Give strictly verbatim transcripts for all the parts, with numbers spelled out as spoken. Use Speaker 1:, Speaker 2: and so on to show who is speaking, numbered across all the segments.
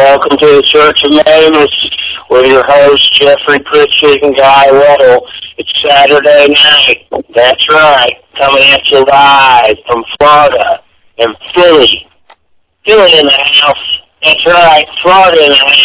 Speaker 1: welcome to the Church of Mavis with your host, Jeffrey Pritchett and Guy Weddle. It's Saturday night. That's right. Coming at you live from Florida and Philly. Philly in the house. That's right. Florida in the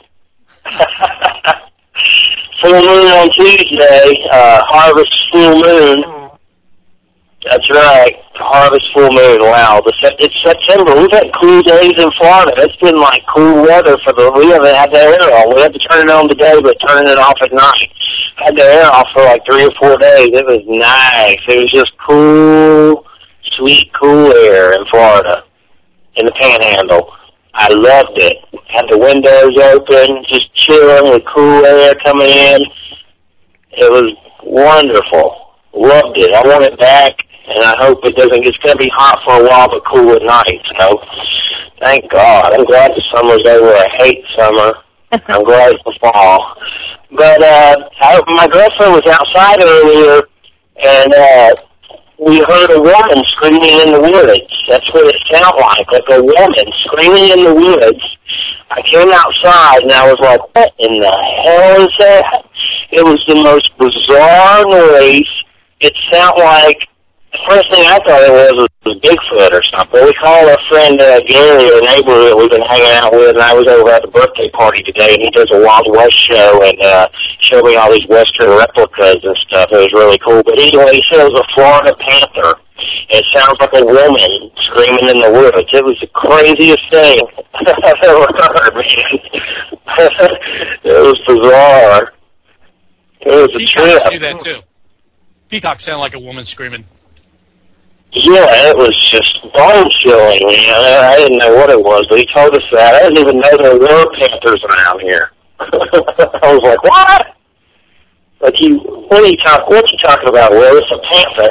Speaker 1: house. Full moon on Tuesday. Uh, harvest full moon. That's right. Harvest full moon. Wow. It's September. We've had cool days in Florida. It's been like cool weather for the, we haven't had the air on. We had to turn it on today, but turning it off at night. Had the air off for like three or four days. It was nice. It was just cool, sweet, cool air in Florida, in the Panhandle. I loved it. Had the windows open, just chilling with cool air coming in. It was wonderful. Loved it. I want it back. And I hope it doesn't, it's going to be hot for a while, but cool at night, so thank God. I'm glad the summer's over. I hate summer. I'm glad it's the fall. But uh, I, my girlfriend was outside earlier, and uh, we heard a woman screaming in the woods. That's what it sounded like, like a woman screaming in the woods. I came outside, and I was like, what in the hell is that? It was the most bizarre noise. It sounded like, the first thing I thought it was was, was Bigfoot or something. We called our friend uh, Gary, a neighbor that we've been hanging out with, and I was over at the birthday party today, and he does a Wild West show and uh, showed me all these Western replicas and stuff. It was really cool. But anyway, he said it was a Florida panther. It sounds like a woman screaming in the woods. It was the craziest thing I've ever heard, man. It was bizarre. It was a trip.
Speaker 2: Do that too. Peacocks sound like a woman screaming.
Speaker 1: Yeah, it was just bone-chilling, man. I didn't know what it was, but he told us that. I didn't even know there were panthers around here. I was like, what? Like, you, what are you, talk, what are you talking about, Will? It's a panther.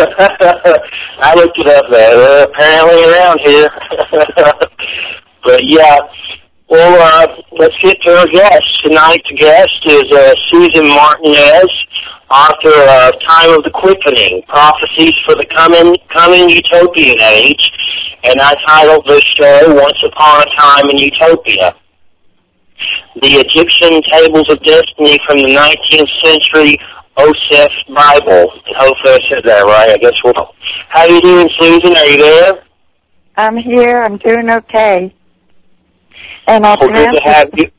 Speaker 1: I looked it up there. They're apparently around here. But, yeah. Well, uh, let's get to our guest. Tonight's guest is uh, Susan Martinez, author of Time of the Quickening, Prophecies for the Coming Coming Utopian Age, and I titled this show, Once Upon a Time in Utopia. The Egyptian Tables of Destiny from the nineteenth century Osef Bible. Hopefully I said that right. I guess we'll. How are you doing, Susan? Are you there?
Speaker 3: I'm here. I'm doing okay. And I
Speaker 1: well,
Speaker 3: pronounce
Speaker 1: good to have you.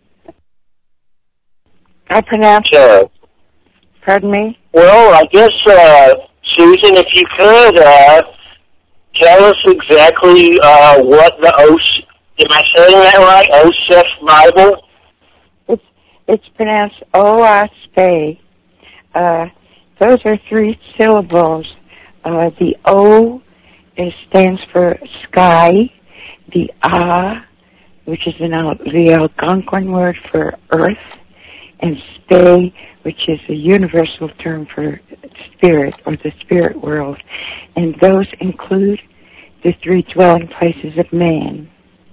Speaker 3: I pronounce
Speaker 1: Sure.
Speaker 3: Pardon me?
Speaker 1: Well, I guess, uh, Susan, if you could, uh, tell us exactly uh, what the Os... Am I saying that right? Osef Bible?
Speaker 3: It's, it's pronounced O-A-S-P. Uh, those are three syllables. Uh, the O is, stands for sky. The A, which is an, the Algonquin word for earth, and Spe, which is a universal term for spirit or the spirit world. And those include the three dwelling places of man.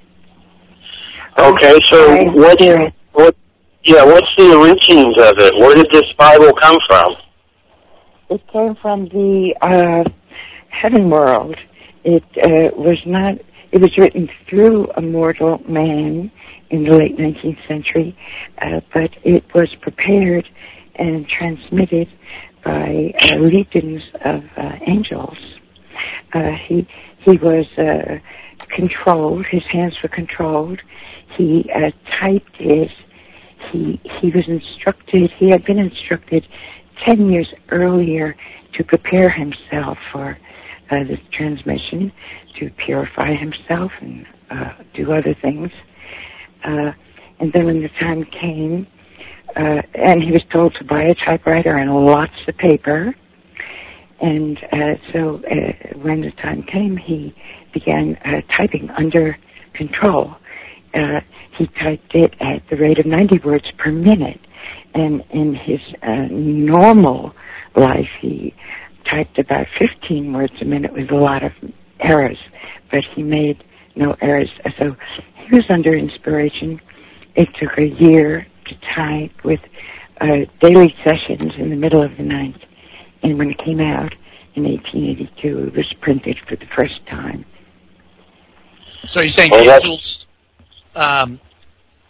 Speaker 1: Okay, so what, what, yeah, what's the origins of it? Where did this Bible come from?
Speaker 3: It came from the uh, heaven world. It uh, was not, it was written through a mortal man in the late nineteenth century, uh, but it was prepared and transmitted by uh, legions of uh, angels. Uh, he he was uh, controlled. His hands were controlled. He uh, typed it. He he was instructed. He had been instructed ten years earlier to prepare himself for uh, this transmission, to purify himself and uh, do other things. Uh, and then when the time came, uh, and he was told to buy a typewriter and lots of paper. And uh, so uh, when the time came, he began uh, typing under control. Uh, he typed it at the rate of ninety words per minute. And in his uh, normal life, he typed about fifteen words a minute with a lot of errors, but he made no errors. So he was under inspiration. It took a year to type with uh, daily sessions in the middle of the night. And when it came out in eighteen eighty-two, it was printed for the first time.
Speaker 2: So you're saying angels um,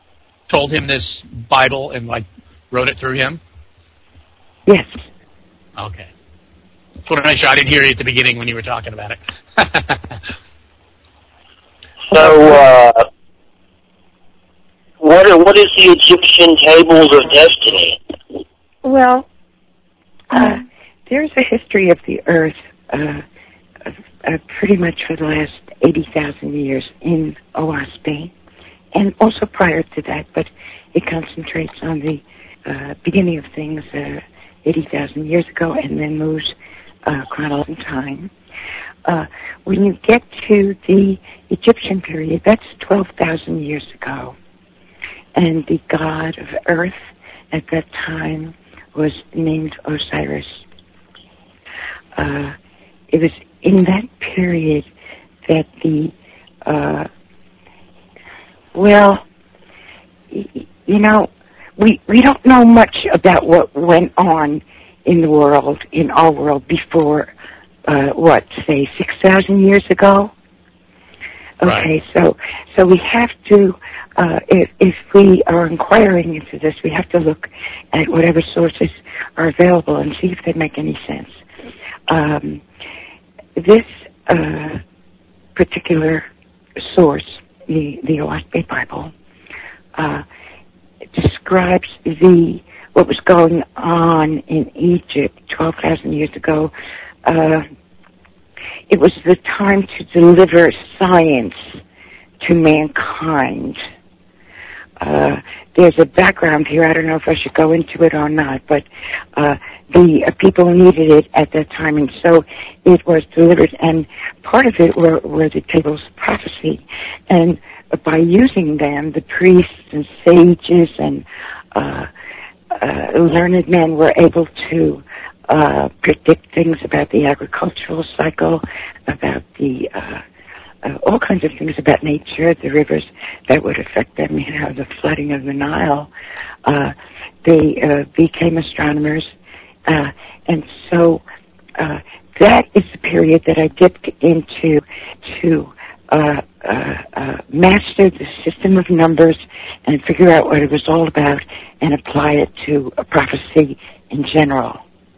Speaker 2: told him this Bible and like wrote it through him?
Speaker 3: Yes.
Speaker 2: Okay. Just want to make sure I didn't hear you at the beginning when you were talking about it.
Speaker 1: So, uh, what are, what is the Egyptian Tables of Destiny?
Speaker 3: Well, uh, there's a history of the Earth uh, uh, pretty much for the last eighty thousand years in Oahspe, and also prior to that, but it concentrates on the uh, beginning of things uh, eighty thousand years ago and then moves uh, chronologically in time. Uh, when you get to the Egyptian period, that's twelve thousand years ago. And the god of earth at that time was named Osiris. Uh, it was in that period that the, uh, well, y- you know, we, we don't know much about what went on in the world, in our world, before Uh, what, say, six thousand years ago? Okay,
Speaker 2: right.
Speaker 3: so so we have to, uh, if, if we are inquiring into this, we have to look at whatever sources are available and see if they make any sense. Um, this uh, particular source, the, the Oahspe Bible, uh, describes the what was going on in Egypt twelve thousand years ago. Uh, it was the time to deliver science to mankind. Uh, there's a background here. I don't know if I should go into it or not, but uh, the uh, people needed it at that time, and so it was delivered. And part of it were, were the tables of prophecy, and by using them, the priests and sages and uh, uh, learned men were able to Uh, predict things about the agricultural cycle, about the uh, uh, all kinds of things about nature, the rivers that would affect them, you know, the flooding of the Nile. Uh, they uh, became astronomers, uh, and so uh, that is the period that I dipped into to uh, uh, uh, master the system of numbers and figure out what it was all about and apply it to a prophecy in general.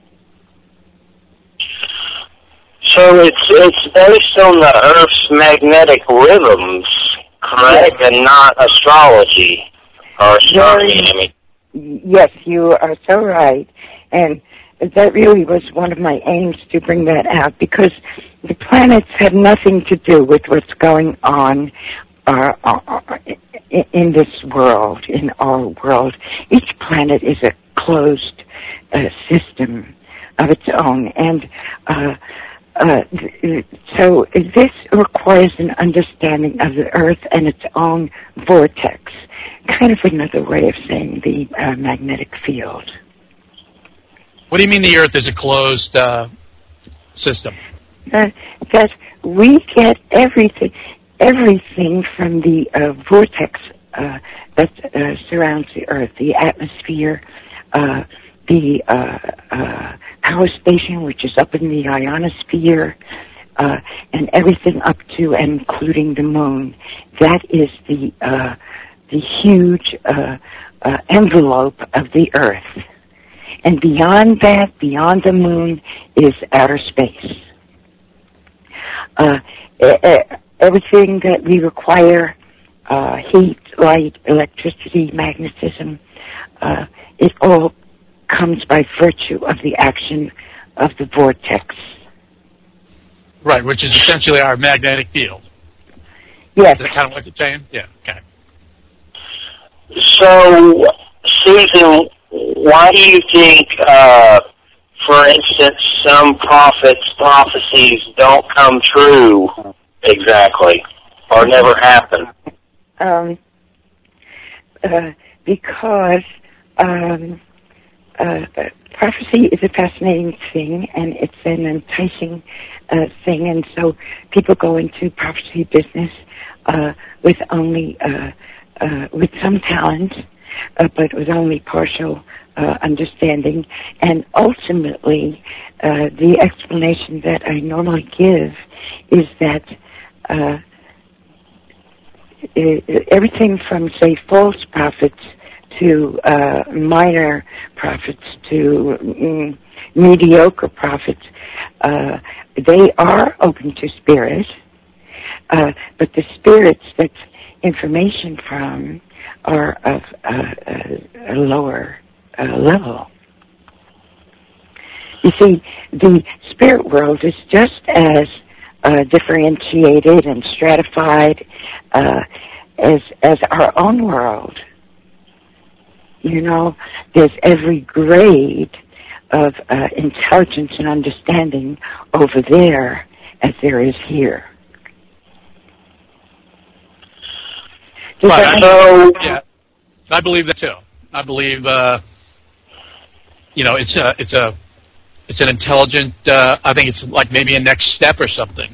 Speaker 1: So it's it's based on the Earth's magnetic rhythms, correct,
Speaker 3: yes.
Speaker 1: and not astrology or astronomy. I mean.
Speaker 3: Yes, you are so right, and that really was one of my aims to bring that out, because the planets have nothing to do with what's going on uh, uh, in this world, in our world. Each planet is a closed uh, system of its own, and uh, Uh, so this requires an understanding of the Earth and its own vortex, kind of another way of saying the uh, magnetic field.
Speaker 2: What do you mean the Earth is a closed uh, system?
Speaker 3: Uh, that we get everything, everything from the uh, vortex uh, that uh, surrounds the Earth, the atmosphere, uh, the uh, uh, power station, which is up in the ionosphere, uh, and everything up to and including the moon. That is the uh, the huge uh, uh, envelope of the Earth. And beyond that, beyond the moon, is outer space. Uh, everything that we require, uh, heat, light, electricity, magnetism, uh, it all comes by virtue of the action of the vortex.
Speaker 2: Right, which is essentially our magnetic field.
Speaker 3: Yes.
Speaker 2: Is that kind of what you're saying? Yeah, okay.
Speaker 1: So, Susan, why do you think, uh, for instance, some prophets' prophecies don't come true exactly, or never happen?
Speaker 3: Um, uh, because um, Uh, prophecy is a fascinating thing, and it's an enticing uh, thing, and so people go into prophecy business uh, with only uh, uh, with some talent, uh, but with only partial uh, understanding. And ultimately, uh, the explanation that I normally give is that uh, everything from, say, false prophets to uh, minor prophets to mm, mediocre prophets, uh, they are open to spirit, uh, but the spirits that's information from are of uh, a, a lower uh, level. You see, the spirit world is just as uh, differentiated and stratified uh, as as our own world. You know, there's every grade of uh, intelligence and understanding over there as there is here. Does
Speaker 2: right,
Speaker 3: that
Speaker 2: I, yeah, I believe that too. I believe, uh, you know, it's a, it's a, it's an intelligent. Uh, I think it's like maybe a next step or something.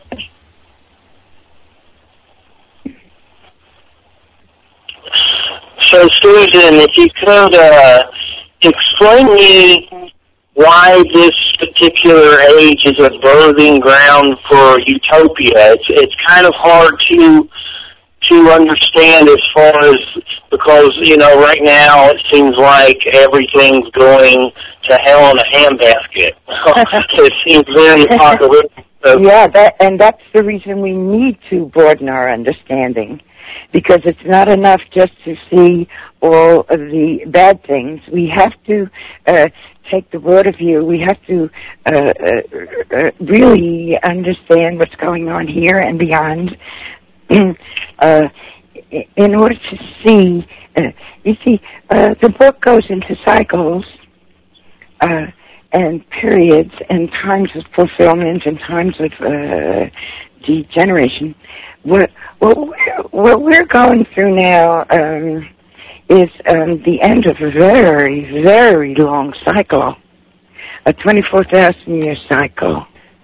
Speaker 1: So, Susan, if you could uh, explain to me why this particular age is a birthing ground for utopia. It's it's kind of hard to to understand as far as, because, you know, right now it seems like everything's going to hell in a handbasket. It seems very apocalyptic.
Speaker 3: Yeah, that, and that's the reason we need to broaden our understanding, because it's not enough just to see all of the bad things. We have to uh, take the broader view. We have to uh, uh, uh, really understand what's going on here and beyond. uh, in order to see, uh, you see, uh, the book goes into cycles uh, and periods and times of fulfillment and times of uh, degeneration. What, what, what we're going through now um, is um, the end of a very, very long cycle, a twenty-four thousand year cycle.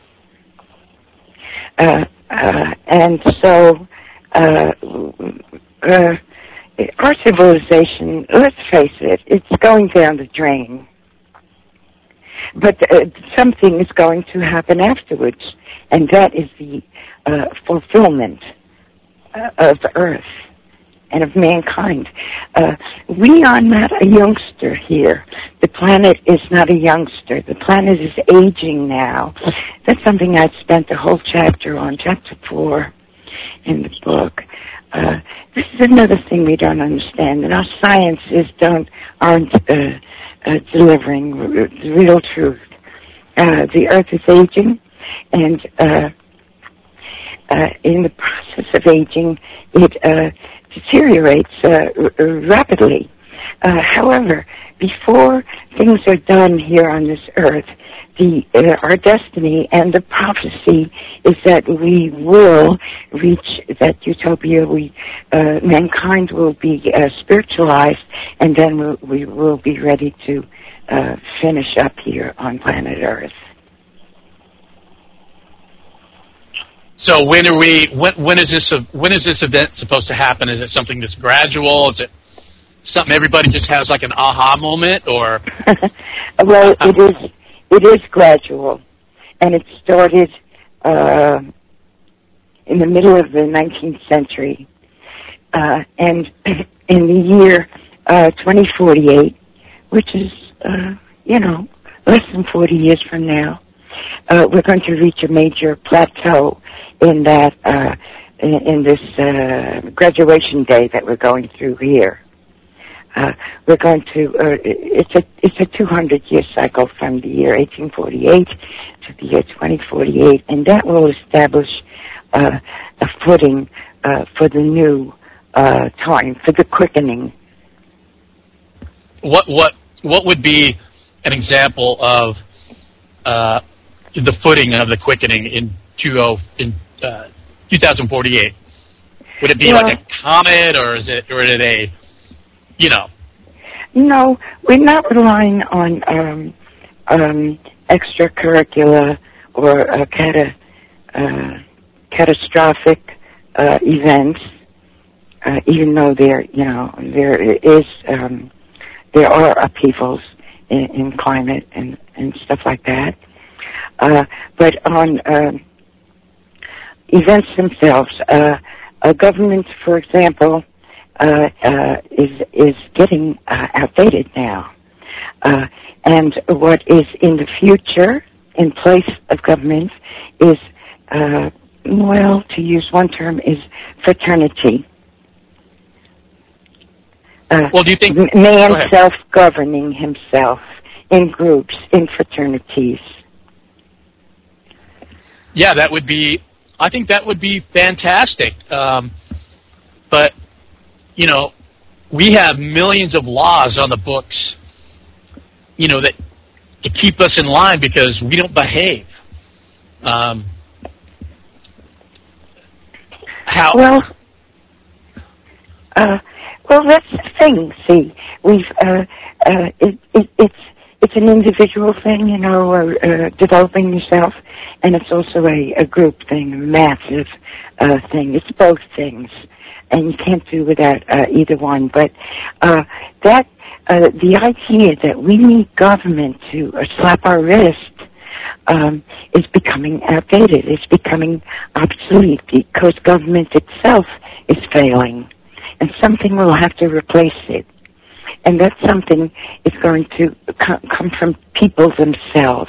Speaker 3: Uh, uh, and so uh, uh, our civilization, let's face it, it's going down the drain. But uh, something is going to happen afterwards, and that is the uh, fulfillment uh, of Earth and of mankind. Uh, we are not a youngster here. The planet is not a youngster. The planet is aging now. That's something I spent a whole chapter on, chapter four in the book. Uh, this is another thing we don't understand, and our sciences don't aren't uh, uh, delivering the real truth. Uh, the Earth is aging, and uh, uh, in the process of aging, it uh, deteriorates uh, r- rapidly. Uh, however, before things are done here on this Earth, the uh, our destiny and the prophecy is that we will reach that utopia. We uh, mankind will be uh, spiritualized, and then we'll, we will be ready to uh, finish up here on planet Earth.
Speaker 2: So when are we? When, when is this? When is this event supposed to happen? Is it something that's gradual? Is it something everybody just has like an aha moment, or?
Speaker 3: Well, it is. It is gradual, and it started uh, in the middle of the nineteenth century, uh, and in the year uh, twenty forty-eight, which is uh, you know less than forty years from now, uh, we're going to reach a major plateau in that uh, in, in this uh, graduation day that we're going through here. Uh, we're going to, uh, it's a it's a two hundred year cycle from the year eighteen forty-eight to the year twenty forty-eight, and that will establish uh, a footing uh, for the new uh, time, for the quickening.
Speaker 2: What what what would be an example of uh, the footing of the quickening in two oh in uh, twenty forty-eight? Would it be
Speaker 3: well,
Speaker 2: like a comet, or is it or is it a You know.
Speaker 3: No, we're not relying on um, um, extracurricular or uh, cata, uh, catastrophic uh, events. Uh, even though there, you know, there is, um, there are upheavals in, in climate and, and stuff like that. Uh, but on uh, events themselves, uh, uh, government, for example, uh, uh, is is getting uh, outdated now. Uh, and what is in the future in place of government is, uh, well, to use one term, is fraternity. Uh,
Speaker 2: well, do you think
Speaker 3: man self-governing himself in groups, in fraternities?
Speaker 2: Yeah, that would be. I think that would be fantastic. Um, but you know, we have millions of laws on the books, you know, that to keep us in line because we don't behave. Um, how?
Speaker 3: Well, uh, well, that's the thing. See, we've uh, uh, it, it, it's it's an individual thing, you know, uh, uh, developing yourself, and it's also a, a group thing, a massive uh, thing. It's both things, and you can't do without uh, either one. But uh, that uh, the idea that we need government to uh, slap our wrist um, is becoming outdated. It's becoming obsolete because government itself is failing, and something will have to replace it. And that something is going to come from people themselves.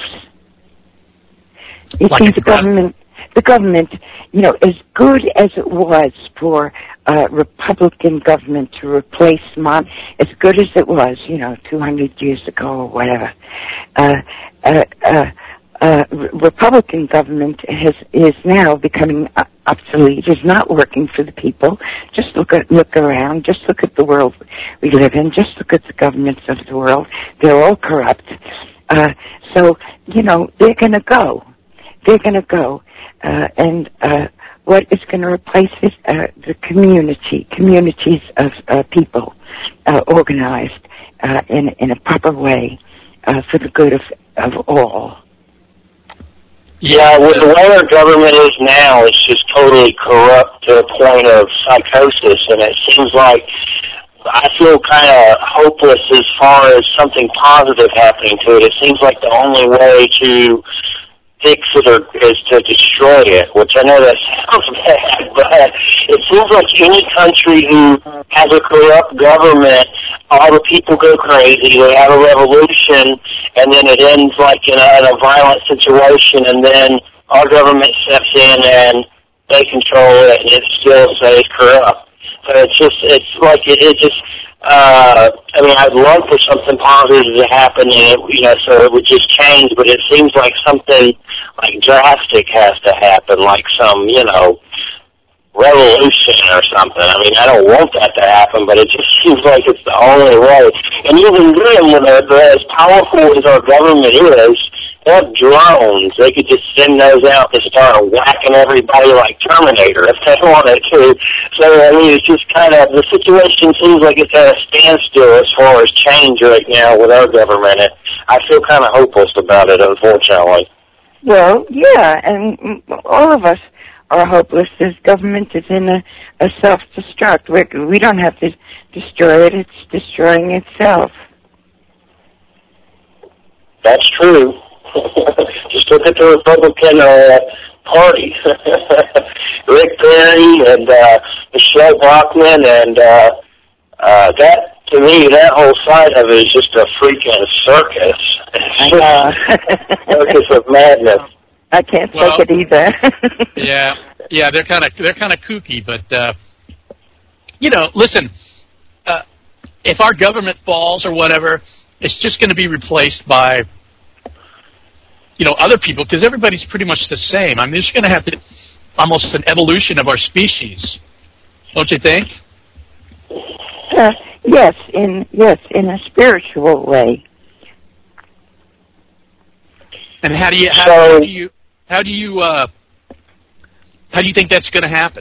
Speaker 3: You
Speaker 2: like
Speaker 3: see, the government, the government, you know, as good as it was for uh, Republican government to replace mon, as good as it was, you know, two hundred years ago or whatever, uh, uh, uh, uh, Republican government has is now becoming obsolete. Is not working for the people. Just look at look around. Just look at the world we live in. Just look at the governments of the world. They're all corrupt. Uh, so you know they're going to go. They're going to go, uh, and uh, what is going to replace it? Uh, the community, communities of uh, people uh, organized uh, in in a proper way uh, for the good of of all.
Speaker 1: Yeah, with the way our government is now, it's just totally corrupt to a point of psychosis, and it seems like I feel kind of hopeless as far as something positive happening to it. It seems like the only way to fix it or, is to destroy it, which I know that sounds bad, but it seems like any country who has a corrupt government, all the people go crazy, they have a revolution, and then it ends like in a, in a violent situation, and then our government steps in and they control it, and it still stays corrupt. So it's just, it's like, it, it just, uh, I mean, I'd love for something positive to happen, and it, you know, so it would just change, but it seems like something like drastic has to happen, like some, you know, revolution or something. I mean, I don't want that to happen, but it just seems like it's the only way. And even then, when they're, they're as powerful as our government is, they have drones. They could just send those out to start whacking everybody like Terminator if they wanted to. So, I mean, it's just kind of, the situation seems like it's at a standstill as far as change right now with our government. And I feel kind of hopeless about it, unfortunately.
Speaker 3: Well, yeah, and all of us are hopeless. This government is in a, a self-destruct. We're, we don't have to destroy it. It's destroying itself.
Speaker 1: That's true. Just look at the Republican uh, Party. Rick Perry and uh, Michelle Bachmann, and uh, uh, that, to me, that whole side of it is just a freaking circus.
Speaker 3: Uh,
Speaker 1: circus of madness.
Speaker 3: I can't
Speaker 2: well,
Speaker 3: take it either.
Speaker 2: yeah, yeah, they're kind of they're kind of kooky, but uh, you know, listen, uh, if our government falls or whatever, it's just going to be replaced by, you know, other people, because everybody's pretty much the same. I mean, there's going to have to almost an evolution of our species, don't you think?
Speaker 3: Uh, yes, in yes, in a spiritual way.
Speaker 2: And how do you how,
Speaker 1: so,
Speaker 2: how do you how do you uh, how do you think that's going to happen?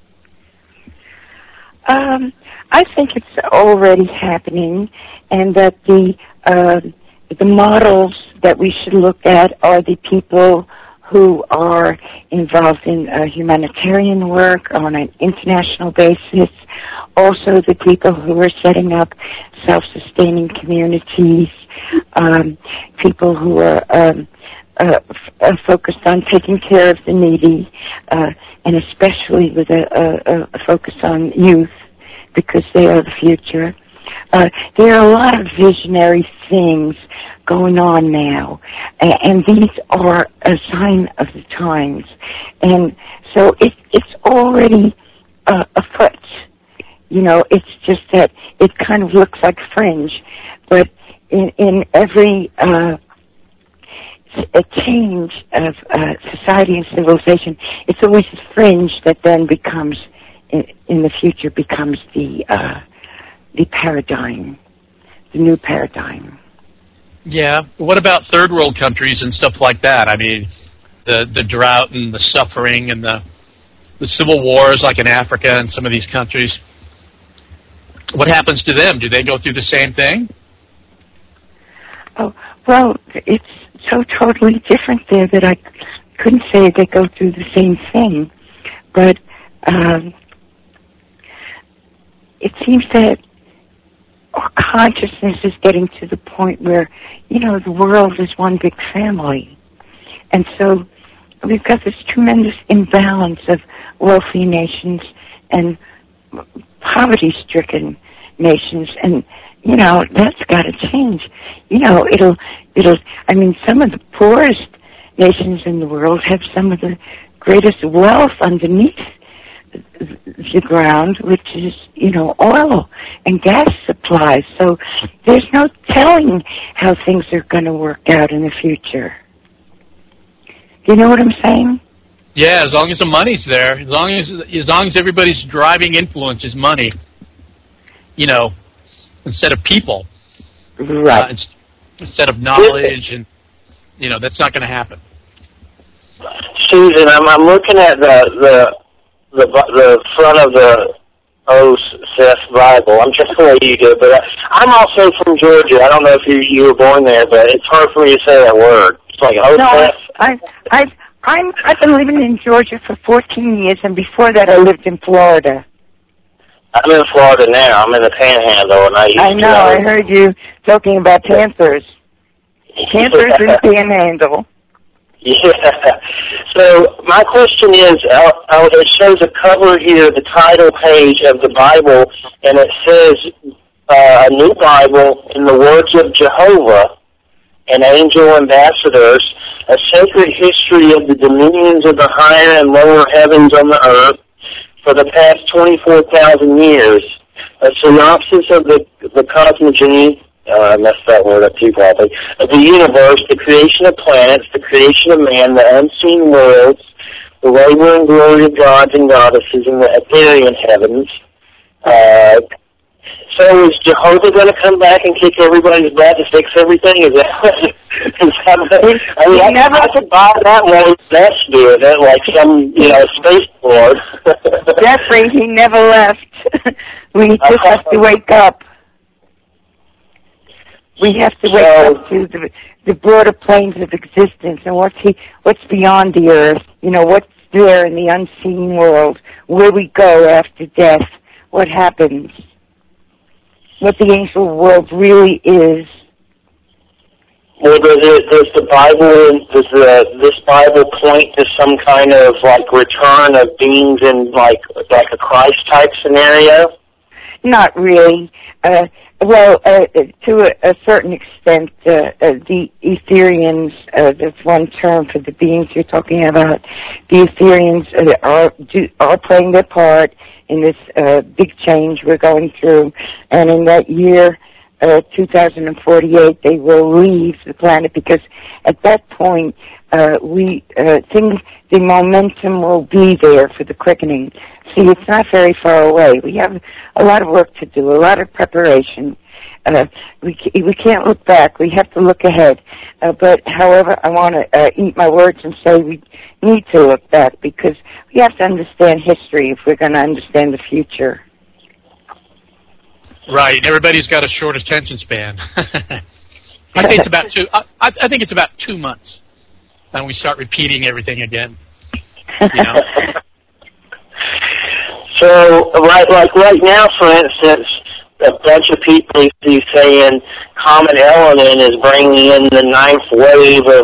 Speaker 3: Um, I think it's already happening, and that the uh, the models that we should look at are the people who are involved in uh, humanitarian work on an international basis, also the people who are setting up self-sustaining communities, um, people who are um, uh, f- uh, focused on taking care of the needy, uh, and especially with a, a, a focus on youth, because they are the future. Uh, there are a lot of visionary things going on now, and, and these are a sign of the times. And so it, it's already uh, afoot. You know, it's just that it kind of looks like fringe, but in, in every uh, a change of uh, society and civilization, it's always a fringe that then becomes, in, in the future, becomes the uh, the paradigm, the new paradigm.
Speaker 2: Yeah. What about third world countries and stuff like that? I mean, the the drought and the suffering and the the civil wars, like in Africa and some of these countries. What happens to them? Do they go through the same thing?
Speaker 3: Oh, well, it's so totally different there that I couldn't say they go through the same thing. But um, it seems that our consciousness is getting to the point where, you know, the world is one big family. And so we've got this tremendous imbalance of wealthy nations and poverty-stricken nations, and you know that's got to change. You know, it'll, it'll. I mean, some of the poorest nations in the world have some of the greatest wealth underneath the ground, which is, you know, oil and gas supplies. So there's no telling how things are going to work out in the future. Do you know what I'm saying?
Speaker 2: Yeah, as long as the money's there, as long as as long as everybody's driving influence is money, you know, instead of people,
Speaker 3: right?
Speaker 2: Uh, instead of knowledge, and you know, that's not going to happen.
Speaker 1: Susan, I'm I'm looking at the the the, the front of the O S E F Bible. I'm just the way you do, but I, I'm also from Georgia. I don't know if you you were born there, but it's hard for me to say that word. It's like O S E F.
Speaker 3: No, I I. I'm, I've been living in Georgia for fourteen years, and before that I lived in Florida.
Speaker 1: I'm in Florida now. I'm in the Panhandle, and I used
Speaker 3: I know,
Speaker 1: to...
Speaker 3: I heard you talking about Panthers. Panthers
Speaker 1: Yeah.
Speaker 3: and Panhandle.
Speaker 1: Yeah. So my question is, uh, uh, it shows a cover here, the title page of the Bible, and it says uh, a new Bible in the words of Jehovah and angel ambassadors, a sacred history of the dominions of the higher and lower heavens on the earth for the past twenty-four thousand years, a synopsis of the, the cosmogony, uh, I messed that word up too probably, of the universe, the creation of planets, the creation of man, the unseen worlds, the labor and glory of gods and goddesses in the ethereal heavens. Uh, So is Jehovah going to come back and kick everybody's butt to fix everything? Is that, is that I mean, I, never, I could buy that one less doing it, like some, you know, space lord.
Speaker 3: Jeffrey, he never left. We just have to wake up. We have to wake so, up to the, the broader planes of existence and what's he, what's beyond the earth. You know, what's there in the unseen world, where we go after death, what happens. What the angel world really is.
Speaker 1: Well, does, it, does the Bible, does the, this Bible point to some kind of like return of beings in like like a Christ type scenario?
Speaker 3: Not really. Uh, well, uh, to a, a certain extent, uh, uh, the Etherians, uh, that's one term for the beings you're talking about. The Etherians uh, are do, are playing their part in this uh, big change we're going through, and in that year, uh, two thousand forty-eight, they will leave the planet because at that point, uh, we uh, think the momentum will be there for the quickening. See, it's not very far away. We have a lot of work to do, a lot of preparation. Uh, we we can't look back. We have to look ahead. Uh, but, however, I want to uh, eat my words and say we need to look back because we have to understand history if we're going to understand the future.
Speaker 2: Right. Everybody's got a short attention span. I think it's about two. I, I think it's about two months, and we start repeating everything again. You know.
Speaker 1: So, right, like right now, for instance, a bunch of people are saying common element is bringing in the ninth wave of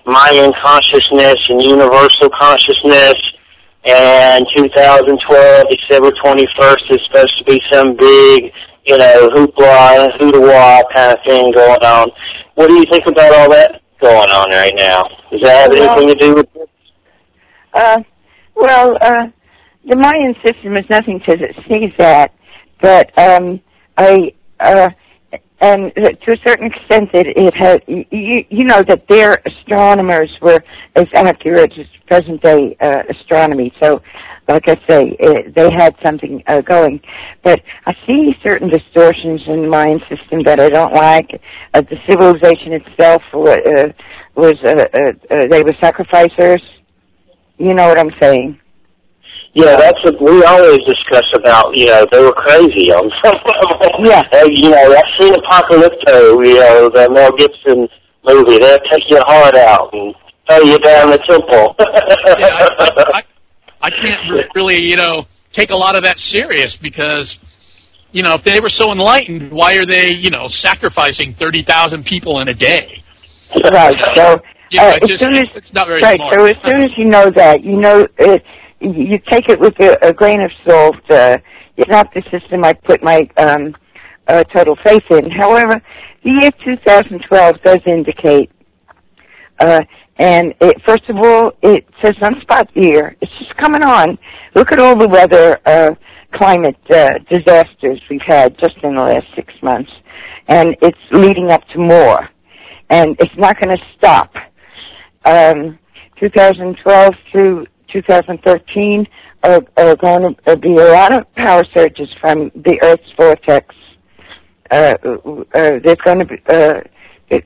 Speaker 1: Mayan consciousness and universal consciousness. And two thousand twelve, December twenty-first, is supposed to be some big, you know, hoopla, hootawa kind of thing going on. What do you think about all that going on right now? Does that have
Speaker 3: well,
Speaker 1: anything to do with it?
Speaker 3: Uh, well, uh, the Mayan system is nothing to see that, but um, I, uh, and to a certain extent, it, it had, you, you know, that their astronomers were as accurate as present-day uh, astronomy. So, like I say, it, they had something uh, going. But I see certain distortions in the Mayan system that I don't like. Uh, the civilization itself uh, was, uh, uh, uh, they were sacrificers. You know what I'm saying?
Speaker 1: Yeah, that's what we always discuss about, you know, they were crazy on some level.
Speaker 3: Yeah.
Speaker 1: Uh, you know, I've seen Apocalypto, you know, the Mel Gibson movie. They'll take your heart out and throw you down the temple.
Speaker 2: yeah, I, I, I can't really, you know, take a lot of that serious because, you know, if they were so enlightened, why are they, you know, sacrificing thirty thousand people in a day?
Speaker 3: Right, so...
Speaker 2: You know,
Speaker 3: uh,
Speaker 2: just,
Speaker 3: as soon as,
Speaker 2: it's not very
Speaker 3: right,
Speaker 2: smart.
Speaker 3: so as soon as you know that, you know, uh, you take it with a, a grain of salt. Uh, it's not the system I put my um, uh, total faith in. However, the year two thousand twelve does indicate, uh, and it, first of all, it says sunspot year. It's just coming on. Look at all the weather, uh, climate uh, disasters we've had just in the last six months, and it's leading up to more, and it's not going to stop. Um, two thousand twelve through two thousand thirteen are, are going to be a lot of power surges from the Earth's vortex. Uh, uh, there's going to be, uh, it,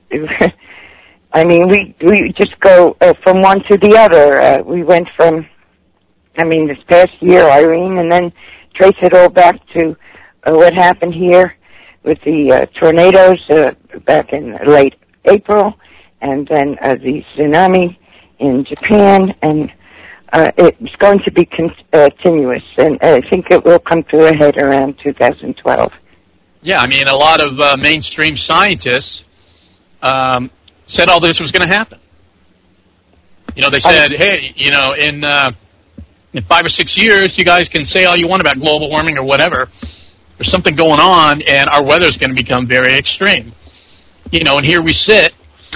Speaker 3: I mean, we we just go uh, from one to the other. Uh, we went from, I mean, this past year, Irene, and then trace it all back to uh, what happened here with the uh, tornadoes uh, back in late April, and then uh, the tsunami in Japan, and uh, it's going to be con- uh, continuous, and I think it will come to a head around two thousand twelve.
Speaker 2: Yeah, I mean, a lot of uh, mainstream scientists um, said all this was going to happen. You know, they said, hey, you know, in uh, in five or six years, you guys can say all you want about global warming or whatever. There's something going on, and our weather's going to become very extreme. You know, and here we sit.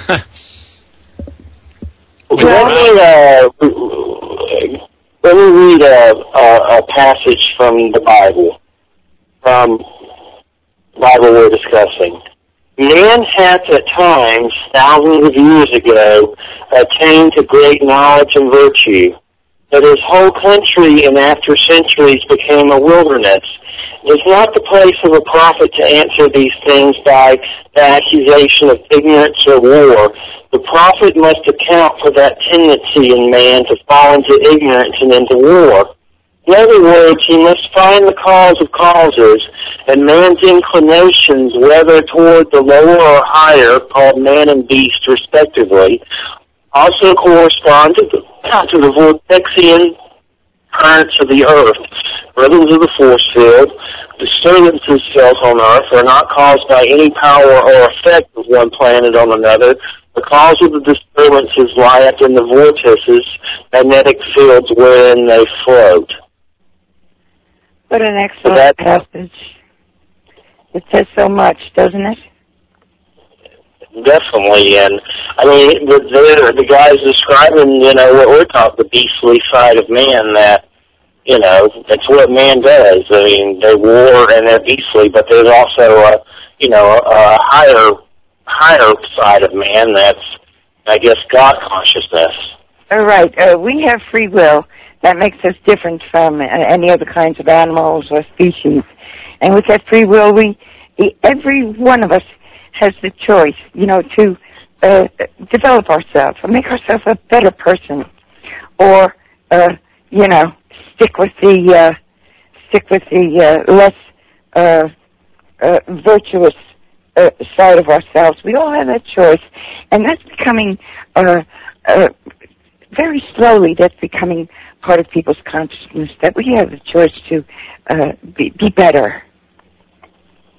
Speaker 1: Let me, uh, let me read a, a, a passage from the Bible, from the Bible we're discussing. Man hath at times, thousands of years ago, attained to great knowledge and virtue, but his whole country and after centuries became a wilderness. It is not the place of a prophet to answer these things by the accusation of ignorance or war. The prophet must account for that tendency in man to fall into ignorance and into war. In other words, he must find the cause of causes, and man's inclinations, whether toward the lower or higher, called man and beast respectively, also correspond to the, to the vortexian currents of the earth. Rhythms of the force field, disturbances felt on earth are not caused by any power or effect of one planet on another. The cause of the disturbances lieth in the vortices, magnetic fields wherein they float.
Speaker 3: What an excellent so passage. It says so much, doesn't it?
Speaker 1: Definitely, and I mean, the, the, the guy's describing, you know, what we're talking, the beastly side of man, that, you know, that's what man does. I mean, they war and they're beastly, but there's also a, you know, a higher, higher side of man that's, I guess, God consciousness.
Speaker 3: All right. Uh, we have free will. That makes us different from any other kinds of animals or species. And with that free will, we, every one of us has the choice, you know, to uh, develop ourselves or make ourselves a better person, or, uh, you know, stick with the uh, stick with the uh, less uh, uh, virtuous uh, side of ourselves. We all have that choice, and that's becoming uh, uh, very slowly. That's becoming part of people's consciousness, that we have the choice to uh, be, be better.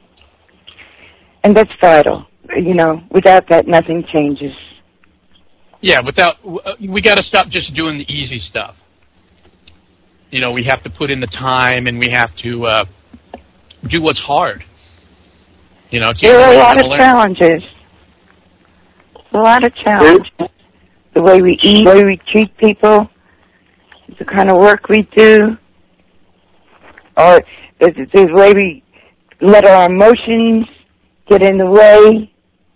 Speaker 3: And that's vital. You know, without that, nothing changes.
Speaker 2: Yeah, without we got to stop just doing the easy stuff. You know, we have to put in the time, and we have to uh, do what's hard. You know,
Speaker 3: there are a lot of challenges. A lot of challenges. The way we eat, the way we treat people, the kind of work we do, or the, the way we let our emotions get in the way.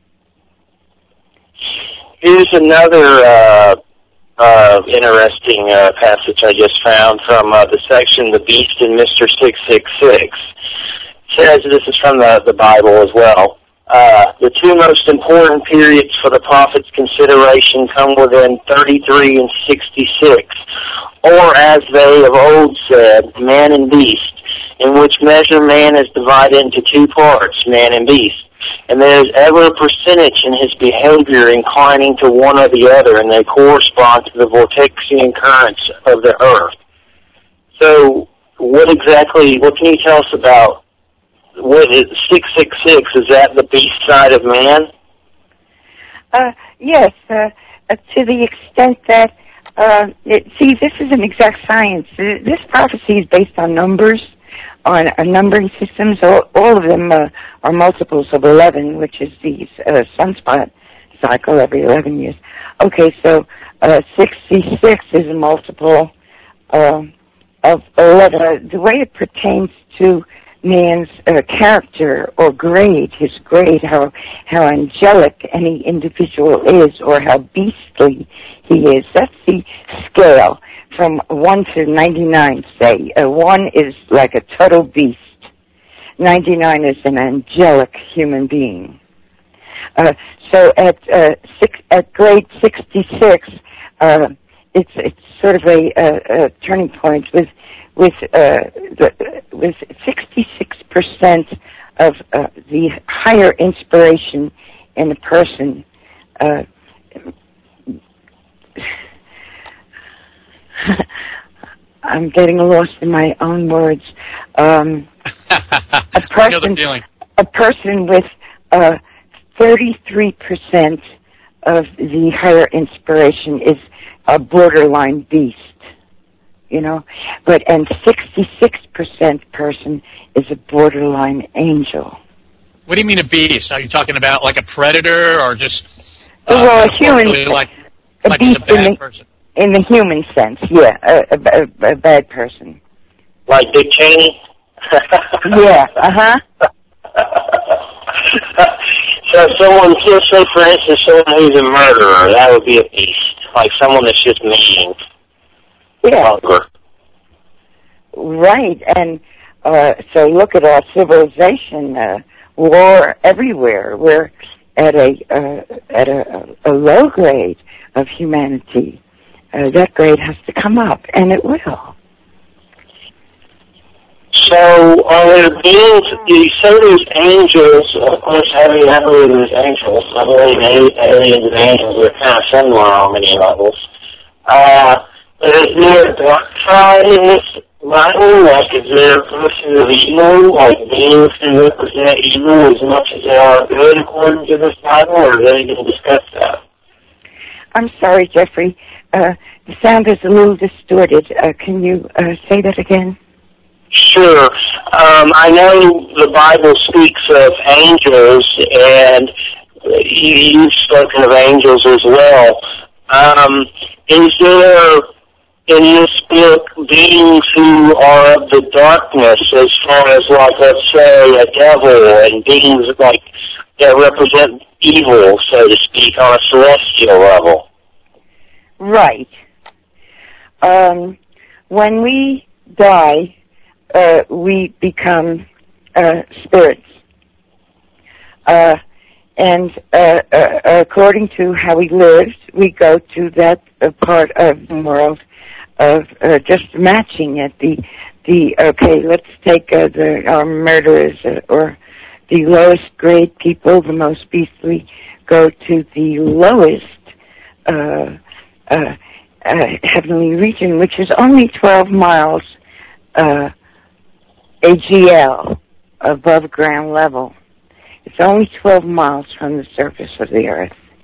Speaker 1: Here's another uh, uh, interesting uh, passage I just found from uh, the section, The Beast and Mister six six six. It says, this is from the, the Bible as well, uh, the two most important periods for the prophet's consideration come within thirty-three and sixty-six, or as they of old said, man and beast, in which measure man is divided into two parts, man and beast. And there is ever a percentage in his behavior inclining to one or the other, and they correspond to the vortexian currents of the earth. So, what exactly, what can you tell us about, what is six six six, is that the beast side of man?
Speaker 3: Uh, yes, uh, uh, to the extent that, uh, it, see, this is an exact science. This prophecy is based on numbers, on uh, numbering systems. All, all of them uh, are multiples of eleven, which is the uh, sunspot cycle every eleven years. Okay, so uh, sixty-six is a multiple uh, of eleven. Uh, the way it pertains to man's uh, character or grade, his grade, how how angelic any individual is, or how beastly he is. That's the scale from one to ninety-nine, say. Uh, one is like a total beast. ninety-nine is an angelic human being. Uh, so at uh, six, at grade sixty-six, uh, it's it's sort of a, a, a turning point with with uh, the, with sixty-six percent of uh, the higher inspiration in a person. Uh, I'm getting lost in my own words. Um, a person, a person with uh, thirty-three percent of the higher inspiration is a borderline beast. You know, but and sixty-six percent person is a borderline angel.
Speaker 2: What do you mean a beast? Are you talking about like a predator, or just
Speaker 3: uh, well, a human,
Speaker 2: like,
Speaker 3: a
Speaker 2: like
Speaker 3: beast
Speaker 2: a bad
Speaker 3: in the,
Speaker 2: person? In
Speaker 3: the human sense, yeah, a, a, a bad person.
Speaker 1: Like Dick Cheney?
Speaker 3: Yeah, uh-huh.
Speaker 1: So someone, just say for instance, someone who's a murderer, that would be a beast. Like someone that's just mean.
Speaker 3: Yeah.
Speaker 1: Hunger.
Speaker 3: Right, and uh, so look at our civilization, uh, war everywhere. We're at a uh, at a, a low grade of humanity. Uh, that grade has to come up, and it will.
Speaker 1: So, are there beings, you say there's angels, of course, having I believe there's angels, I believe aliens and angels are kind of similar on many levels. Uh, but is there a dark side in this Bible? Like, is there a person of evil, like beings who represent evil as much as they are good according to this Bible, or are they going to discuss that?
Speaker 3: I'm sorry, Jeffrey. Uh, the sound is a little distorted. Uh, can you uh, say that again?
Speaker 1: Sure. Um, I know the Bible speaks of angels, and you, you've spoken of angels as well. Um, is there in this book beings who are of the darkness, as far as, like, let's say, a devil, and beings like that represent evil, so to speak, on a celestial level?
Speaker 3: Right. Um, when we die, uh, we become uh, spirits. Uh, and uh, uh, according to how we lived, we go to that uh, part of the world of uh, just matching it. The, the okay, let's take uh, the our murderers uh, or the lowest grade people, the most beastly, go to the lowest uh, uh, uh, heavenly region, which is only twelve miles uh, A G L above ground level. It's only twelve miles from the surface of the earth.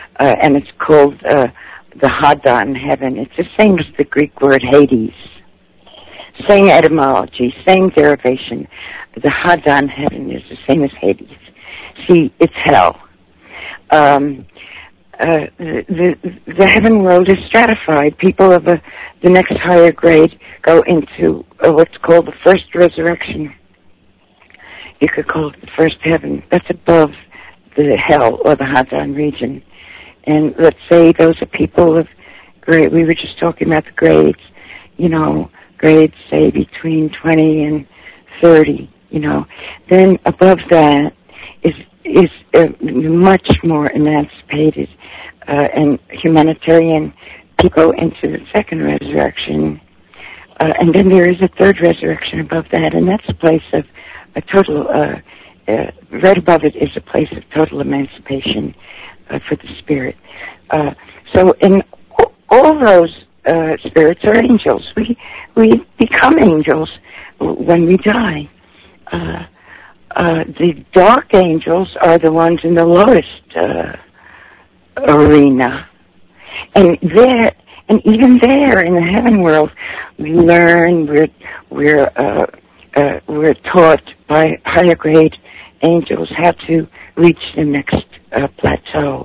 Speaker 3: uh, and it's called uh, the Hadon heaven. It's the same as the Greek word Hades. Same etymology, same derivation. The Hadon heaven is the same as Hades. See, it's hell. Um, uh, the, the, the heaven world is stratified. People of a, the next higher grade go into uh, what's called the first resurrection. You could call it the first heaven. That's above the hell or the Hadon region. And let's say those are people of grade, we were just talking about the grades, you know, grades say between twenty and thirty, you know. Then above that is is uh, much more emancipated uh, and humanitarian people into the second resurrection. Uh, and then there is a third resurrection above that, and that's a place of a total, uh, uh, right above it is a place of total emancipation uh, for the spirit. Uh, so in all those uh, spirits are angels. We we become angels when we die. Uh, uh, the dark angels are the ones in the lowest uh, arena. And there, and even there in the heaven world, we learn, we're, we're, uh, uh, we're taught by higher grade angels how to reach the next uh, plateau.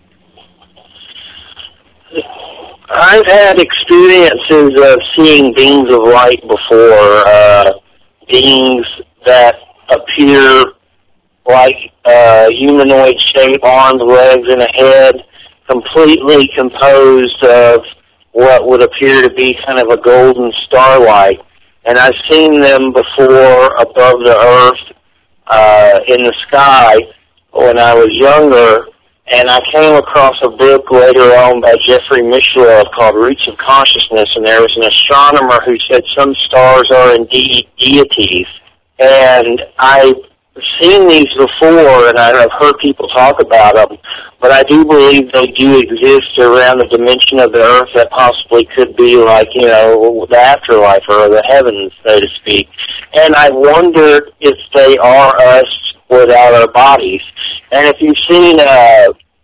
Speaker 1: I've had experiences of seeing beings of light before, uh, beings that appear like uh, humanoid shape, arms, legs, and a head, completely composed of what would appear to be kind of a golden starlight. And I've seen them before above the earth uh, in the sky when I was younger. And I came across a book later on by Jeffrey Mishlove called Roots of Consciousness, and there was an astronomer who said some stars are indeed deities. And I've seen these before, and I've heard people talk about them, but I do believe they do exist around the dimension of the earth that possibly could be like, you know, the afterlife or the heavens, so to speak. And I wondered if they are us without our bodies. And if you've seen uh,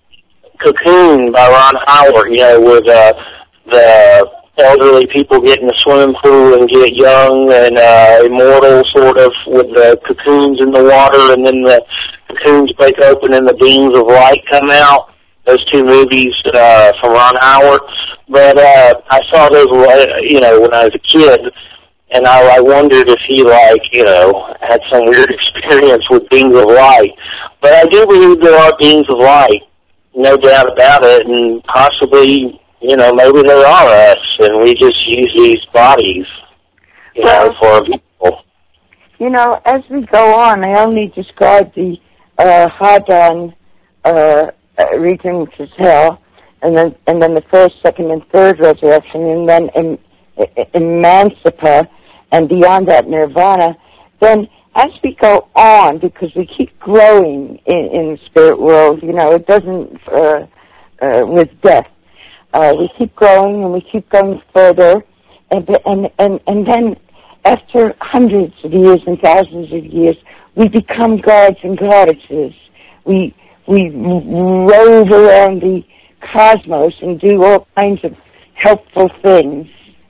Speaker 1: Cocoon by Ron Howard, you know, with uh, the elderly people get in the swimming pool and get young and uh, immortal, sort of, with the cocoons in the water, and then the cocoons break open and the beams of light come out. Those two movies uh, from Ron Howard. But uh, I saw those, you know, when I was a kid, and I, I wondered if he, like, you know, had some weird experience with beings of light. But I do believe there are beings of light, no doubt about it, and possibly, you know, maybe they are us, and we just use these bodies, you well, know, for people.
Speaker 3: You know, as we go on, I only described the uh, Hadon uh, region, which is hell, and then and then the first, second, and third resurrection, and then in, in, Emancipa, and beyond that, Nirvana. Then as we go on, because we keep growing in, in the spirit world, you know, it doesn't, uh, uh, with death. Uh, we keep growing and we keep going further, and, and and and then after hundreds of years and thousands of years, we become gods and goddesses. We we rove around the cosmos and do all kinds of helpful things.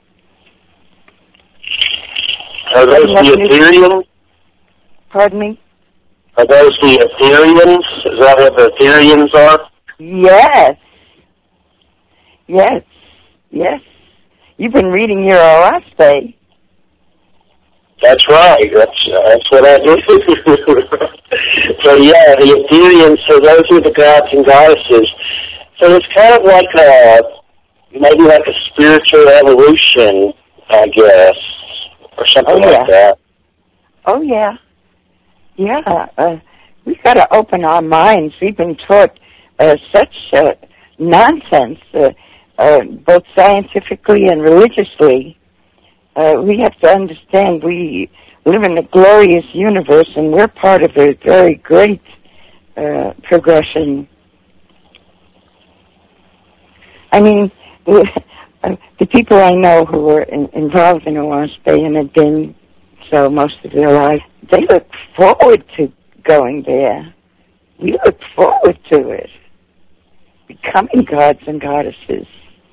Speaker 1: Are those the Ethereans?
Speaker 3: Pardon me?
Speaker 1: Are those the Ethereans? Is that what the Ethereans are?
Speaker 3: Yes. Yes, yes. You've been reading your Araste.
Speaker 1: That's right. That's uh, that's what I do. So yeah, the Ethereans. So those are the gods and goddesses. So it's kind of like a maybe like a spiritual evolution, I guess, or something
Speaker 3: oh, yeah.
Speaker 1: like that.
Speaker 3: Oh yeah, yeah. Uh, we've got to open our minds. We've been taught uh, such uh, nonsense. Uh, Uh, both scientifically and religiously. Uh, we have to understand we live in a glorious universe, and we're part of a very great uh, progression. I mean, uh, the people I know who were in, involved in Araste and have been so most of their life, they look forward to going there. We look forward to it. becoming gods and goddesses.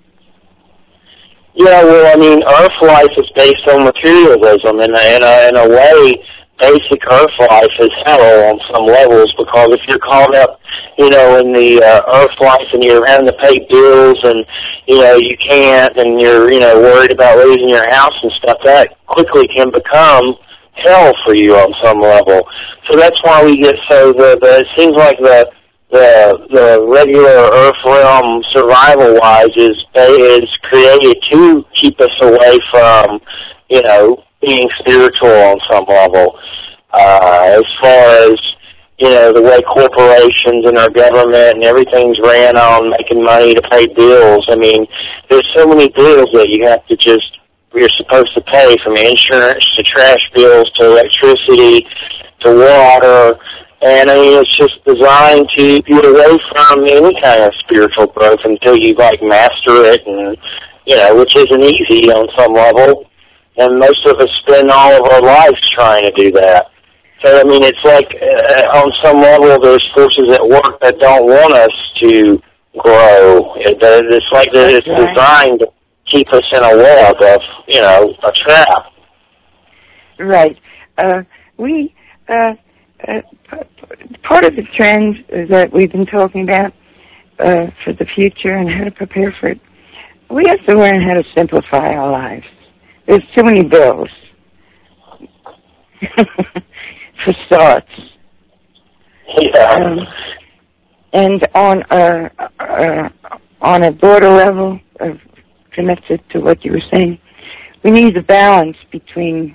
Speaker 1: Yeah, well, I mean, Earth life is based on materialism, and in a, in a way, basic Earth life is hell on some levels, because if you're caught up, you know, in the uh, Earth life and you're having to pay bills and, you know, you can't, and you're, you know, worried about losing your house and stuff, that quickly can become hell for you on some level. So that's why we get so, the, the it seems like the, the the regular Earth realm survival-wise is is created to keep us away from, you know, being spiritual on some level. Uh, as far as, you know, the way corporations and our government and everything's ran on making money to pay bills. I mean, there's so many bills that you have to just, you're supposed to pay, from insurance to trash bills to electricity to water. And I mean, it's just designed to keep you away from any kind of spiritual growth until you, like, master it, and, you know, which isn't easy on some level. And most of us spend all of our lives trying to do that. So, I mean, it's like, uh, on some level, there's forces at work that don't want us to grow. It, it's like that it's designed to keep us in a web of, you know, a trap.
Speaker 3: Right. Uh, we, uh, uh, part of the trend that we've been talking about uh, for the future and how to prepare for it, we have to learn how to simplify our lives. There's too many bills. For starts.
Speaker 1: Yeah.
Speaker 3: Um, and on a, uh, on a broader level, of connected to what you were saying, we need a balance between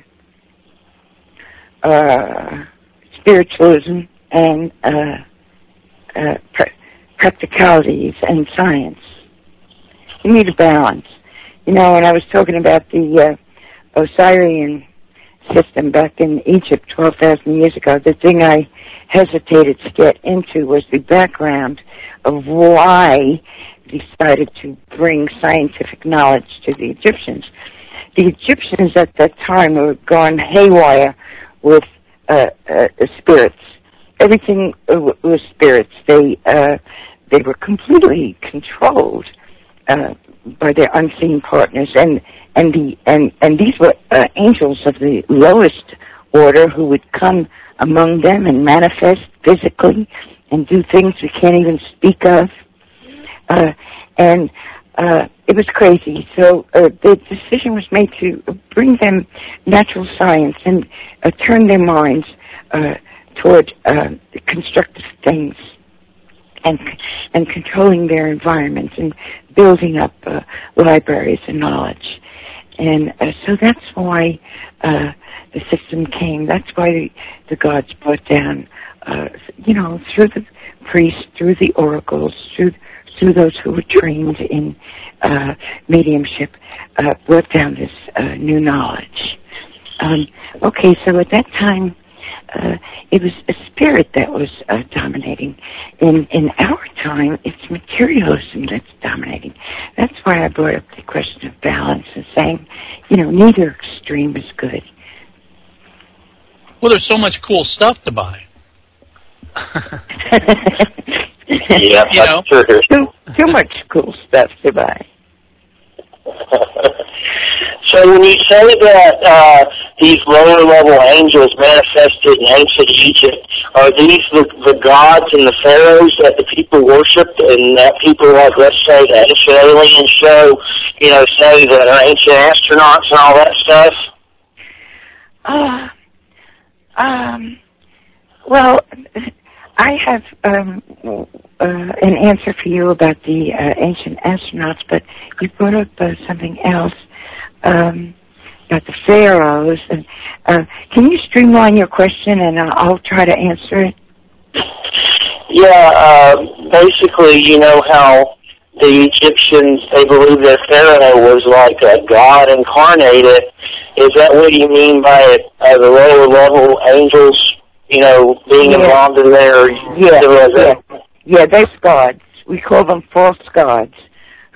Speaker 3: uh, spiritualism and uh, uh, pr- practicalities and science. We need a balance. You know, when I was talking about the uh, Osirian system back in Egypt twelve thousand years ago, the thing I hesitated to get into was the background of why they decided to bring scientific knowledge to the Egyptians. The Egyptians at that time were gone haywire with uh, uh, spirits. Everything was spirits. They uh, they were completely controlled uh, by their unseen partners, and and the and and these were uh, angels of the lowest order who would come among them and manifest physically and do things we can't even speak of. Uh, and uh, it was crazy. So uh, the decision was made to bring them natural science and uh, turn their minds uh, toward uh, constructive things and and controlling their environment and building up uh, libraries and knowledge. And uh, so that's why uh, the system came. That's why the, the gods brought down, uh, you know, through the priests, through the oracles, through through those who were trained in uh, mediumship, uh, brought down this uh, new knowledge. Um, okay, so at that time, uh, it was a spirit that was uh, dominating. In in our time, it's materialism that's dominating. That's why I brought up the question of balance and saying, you know, neither extreme is good.
Speaker 2: Well, there's so much cool stuff to buy.
Speaker 1: Yeah,
Speaker 2: you know,
Speaker 1: true.
Speaker 3: Too, too much cool stuff to buy.
Speaker 1: So when you say that uh, these lower-level angels manifested in ancient Egypt, are these the, the gods and the pharaohs that the people worshipped, and that people, like, let's say, the ancient alien show, you know, say that are ancient astronauts and all that stuff?
Speaker 3: Uh, um, well, I have um, uh, an answer for you about the uh, ancient astronauts, but you brought up uh, something else um, about the pharaohs. And uh, can you streamline your question, and uh, I'll try to answer it?
Speaker 1: Yeah, uh, basically, you know how the Egyptians, they believe their pharaoh was like a god incarnated. Is that what you mean by it, uh, the lower-level angels, you know, being
Speaker 3: yeah.
Speaker 1: involved in their
Speaker 3: yeah,
Speaker 1: civilization?
Speaker 3: Yeah, yeah, those gods. We call them false gods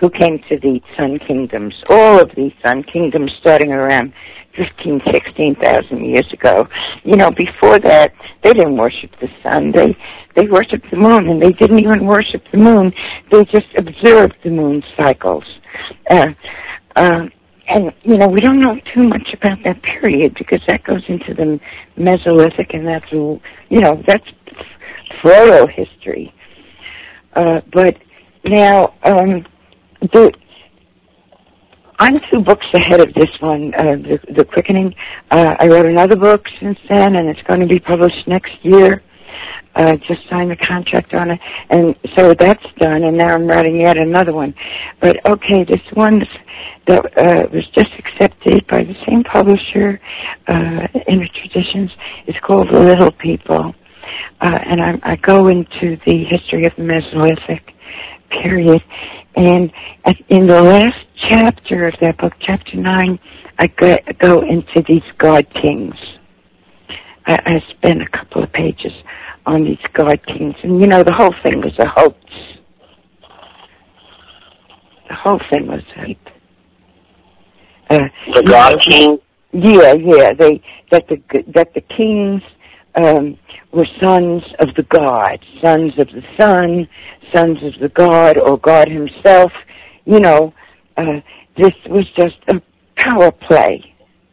Speaker 3: who came to the Sun Kingdoms, all of these Sun Kingdoms starting around fifteen, sixteen thousand years ago. You know, before that, they didn't worship the sun. They they worshiped the moon, and they didn't even worship the moon. They just observed the moon cycles. Uh, uh, and, you know, we don't know too much about that period because that goes into the Mesolithic, and that's, you know, that's proto-history. Uh, but now, um, the... I'm two books ahead of this one, uh, the, the Quickening. Uh, I wrote another book since then, and it's going to be published next year. Uh, just signed the contract on it, and so that's done, and now I'm writing yet another one. But, okay, this one that uh, was just accepted by the same publisher, uh, Inner Traditions, is called The Little People. Uh, and I, I go into the history of the Mesolithic period. And at, in the last chapter of that book, chapter nine, I go, go into these God Kings. I, I spent a couple of pages on these God Kings. And, you know, the whole thing was a hoax. The whole thing was a... Uh,
Speaker 1: the God King?
Speaker 3: Yeah, yeah. They, that, the, that the kings... Um, were sons of the god, sons of the sun, sons of the god, or God himself. You know, uh, this was just a power play.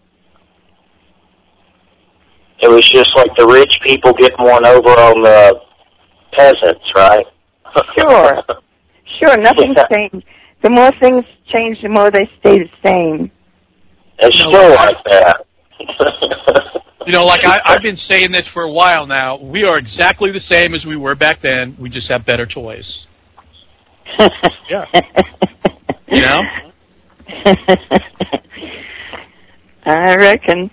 Speaker 1: It was just like the rich people getting one over on the peasants, right?
Speaker 3: Sure. Sure, nothing's yeah. changed. The more things change, the more they stay the same.
Speaker 1: It's no, still like that.
Speaker 2: You know, like I, I've been saying this for a while now, we are exactly the same as we were back then. We just have better toys. Yeah. You know?
Speaker 3: I reckon.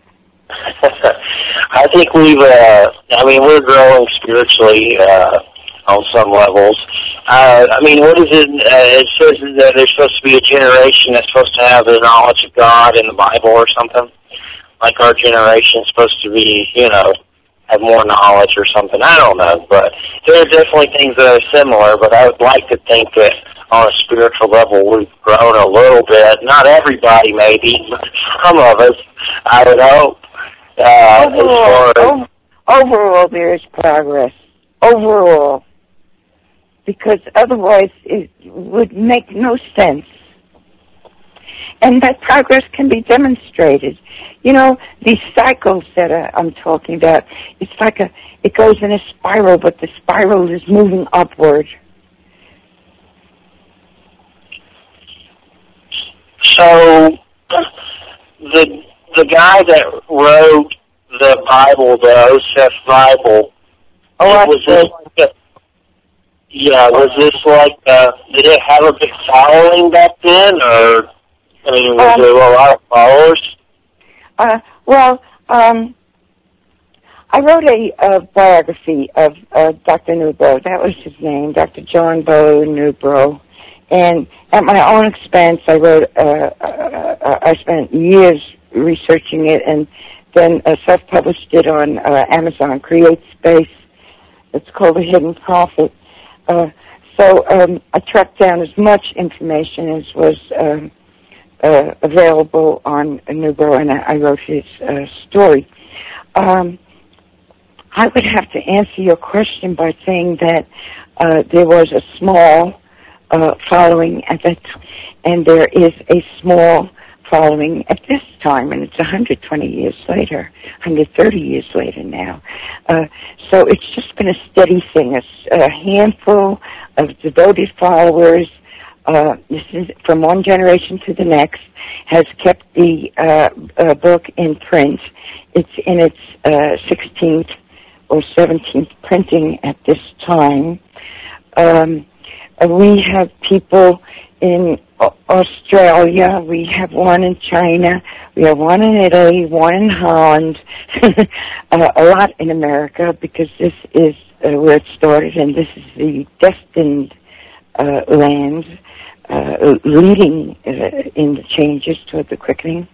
Speaker 1: I think we've, uh, I mean, we're growing spiritually uh, on some levels. Uh, I mean, what is it? Uh, it says that there's supposed to be a generation that's supposed to have the knowledge of God in the Bible or something. Like our generation is supposed to be, you know, have more knowledge or something. I don't know, but there are definitely things that are similar, but I would like to think that on a spiritual level we've grown a little bit. Not everybody, maybe, but some of us, I would hope. Uh,
Speaker 3: overall,
Speaker 1: as far as
Speaker 3: overall, there is progress. Overall. Because otherwise it would make no sense. And that progress can be demonstrated. You know, these cycles that uh, I'm talking about, it's like a, it goes in a spiral, but the spiral is moving upward.
Speaker 1: So, the the guy that wrote the Bible, the Osef Bible,
Speaker 3: oh,
Speaker 1: was this like a, yeah, was this like, uh, did it have a big following back then, or... I mean, was
Speaker 3: um,
Speaker 1: there a lot of followers?
Speaker 3: Uh, well, um, I wrote a, a biography of uh, Doctor Newbrough. That was his name, Doctor John Bow Newbrough. And at my own expense, I wrote, uh, uh, I spent years researching it and then uh, self-published it on uh, Amazon, Create Space. It's called The Hidden Prophet. Uh, so um, I tracked down as much information as was... Um, Uh, available on Newbrough, and I, I wrote his uh, story. Um, I would have to answer your question by saying that uh, there was a small uh, following at that time, and there is a small following at this time, and it's one hundred twenty years later, one hundred thirty years later now. Uh, so it's just been a steady thing, a, a handful of devoted followers. Uh, this is from one generation to the next, has kept the uh, uh, book in print. It's in its uh, sixteenth or seventeenth printing at this time. Um, we have people in Australia. We have one in China. We have one in Italy, one in Holland, uh, a lot in America because this is uh, where it started, and this is the destined uh, land. Uh, leading uh, in the changes toward the quickening.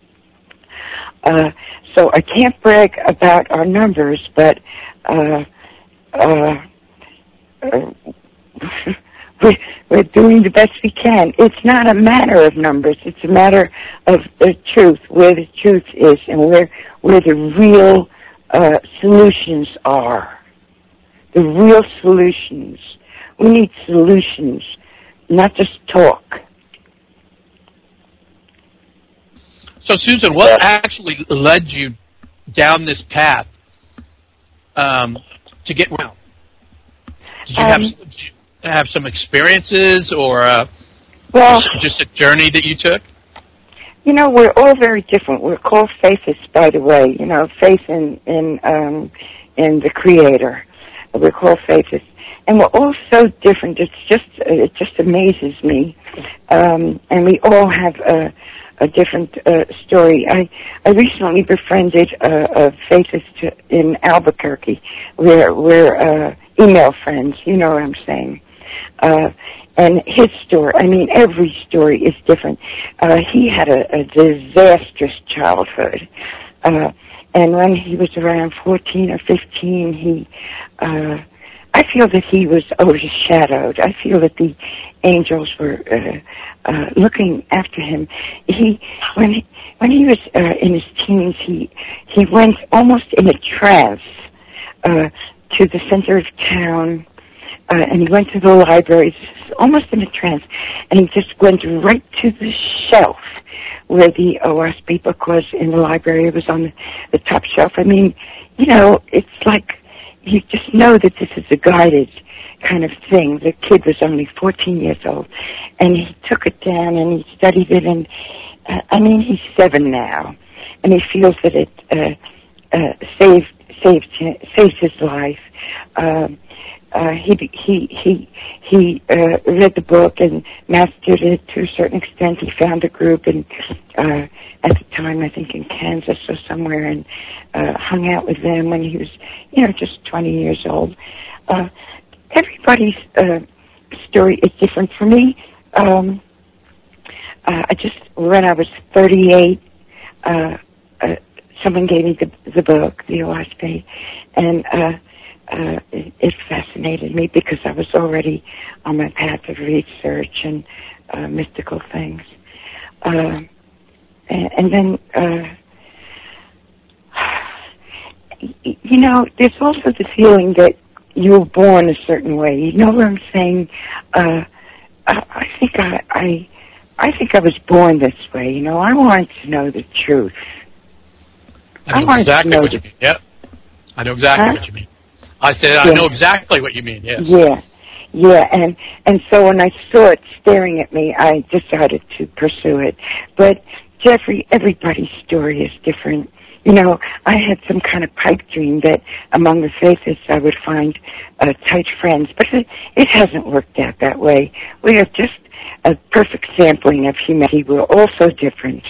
Speaker 3: Uh, so I can't brag about our numbers, but uh, uh, uh, we, we we're doing the best we can. It's not a matter of numbers. It's a matter of the truth, where the truth is, and where where the real uh, solutions are. The real solutions. We need solutions, not just talk.
Speaker 2: So, Susan, what actually led you down this path um, to get well? Did you, um, have, did you have some experiences or uh,
Speaker 3: well,
Speaker 2: just a journey that you took?
Speaker 3: You know, we're all very different. We're called faithists, by the way. You know, faith in in um, in the Creator. We're called faithists, and we're all so different. It's just it just amazes me, um, and we all have a, a different uh, story. I I recently befriended a, a faithist in Albuquerque. We're we're uh, email friends. You know what I'm saying. Uh, and his story, I mean, every story is different. Uh, he had a, a disastrous childhood. Uh, and when he was around fourteen or fifteen, he, uh, I feel that he was overshadowed. I feel that the angels were, uh, uh, looking after him. He, when he, when he was, uh, in his teens, he, he went almost in a trance, uh, to the center of town. Uh, and he went to the library, almost in a trance, and he just went right to the shelf where the O S B book was in the library. It was on the, the top shelf. I mean, you know, it's like you just know that this is a guided kind of thing. The kid was only fourteen years old, and he took it down and he studied it, and uh, I mean, he's seven now, and he feels that it uh, uh, saved saved saved his life. Um, Uh, he he he he uh, read the book and mastered it to a certain extent. He found a group, and uh, at the time, I think in Kansas or somewhere, and uh, hung out with them when he was, you know, just twenty years old. Uh, everybody's uh, story is different. For me, um, uh, I just when I was thirty-eight, uh, uh, someone gave me the the book, the O S B, and. Uh, Uh, it, it fascinated me because I was already on my path of research and uh, mystical things. Uh, and, and then, uh, you know, there's also the feeling that you were born a certain way. You know what I'm saying? Uh, I, I think I, I, I think I was born this way. You know, I wanted to know the truth.
Speaker 2: I know
Speaker 3: I
Speaker 2: exactly
Speaker 3: know
Speaker 2: what you mean. Yep, I know exactly
Speaker 3: huh?
Speaker 2: what you mean. I said, I
Speaker 3: yeah.
Speaker 2: know exactly what you mean, yes.
Speaker 3: Yeah, yeah, and, and so when I saw it staring at me, I decided to pursue it. But, Jeffrey, everybody's story is different. You know, I had some kind of pipe dream that among the faithists I would find uh, tight friends, but it, it hasn't worked out that way. We are just a perfect sampling of humanity. We're all so different.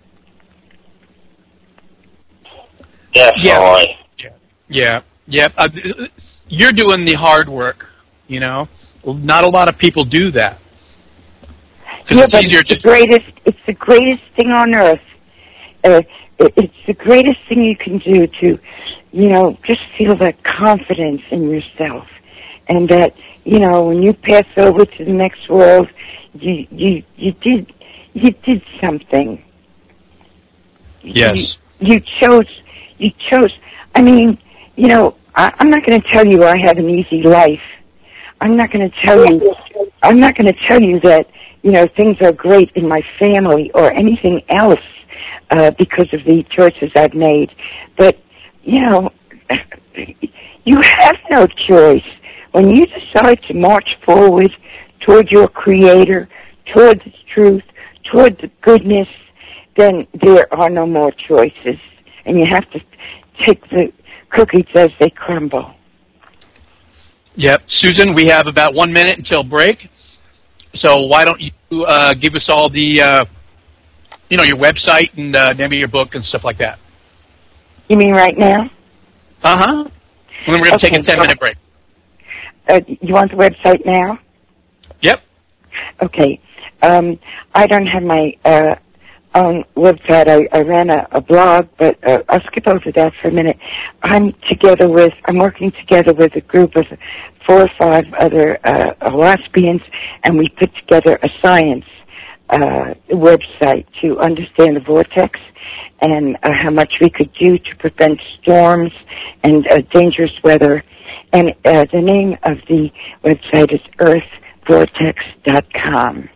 Speaker 1: Definitely.
Speaker 2: Yeah, yeah. Yeah, uh, you're doing the hard work, you know. Not a lot of people do that.
Speaker 3: Yeah,
Speaker 2: it's
Speaker 3: but
Speaker 2: easier
Speaker 3: it's the
Speaker 2: just...
Speaker 3: greatest. It's the greatest thing on earth. Uh, it, it's the greatest thing you can do to, you know, just feel that confidence in yourself, and that, you know, when you pass over to the next world, you you you did you did something.
Speaker 2: Yes.
Speaker 3: You, you chose. You chose. I mean. You know, I, I'm not going to tell you I have an easy life. I'm not going to tell you, I'm not going to tell you that, you know, things are great in my family or anything else uh, because of the choices I've made. But, you know, you have no choice. When you decide to march forward toward your Creator, toward the truth, toward the goodness, then there are no more choices. And you have to take the cookies as they crumble.
Speaker 2: Yep. Susan, we have about one minute until break. So why don't you uh, give us all the, uh, you know, your website and uh, name of your book and stuff like that.
Speaker 3: You mean right now?
Speaker 2: Uh-huh. And then we're going to
Speaker 3: Okay.
Speaker 2: take a ten-minute break.
Speaker 3: Uh, you want the website now?
Speaker 2: Yep.
Speaker 3: Okay. Um, I don't have my uh, own website. I, I ran a, a blog, but uh, I'll skip over that for a minute. I'm together with, I'm working together with a group of four or five other uh, lesbians, and we put together a science uh, website to understand the vortex and uh, how much we could do to prevent storms and uh, dangerous weather. And uh, the name of the website is earth vortex dot com.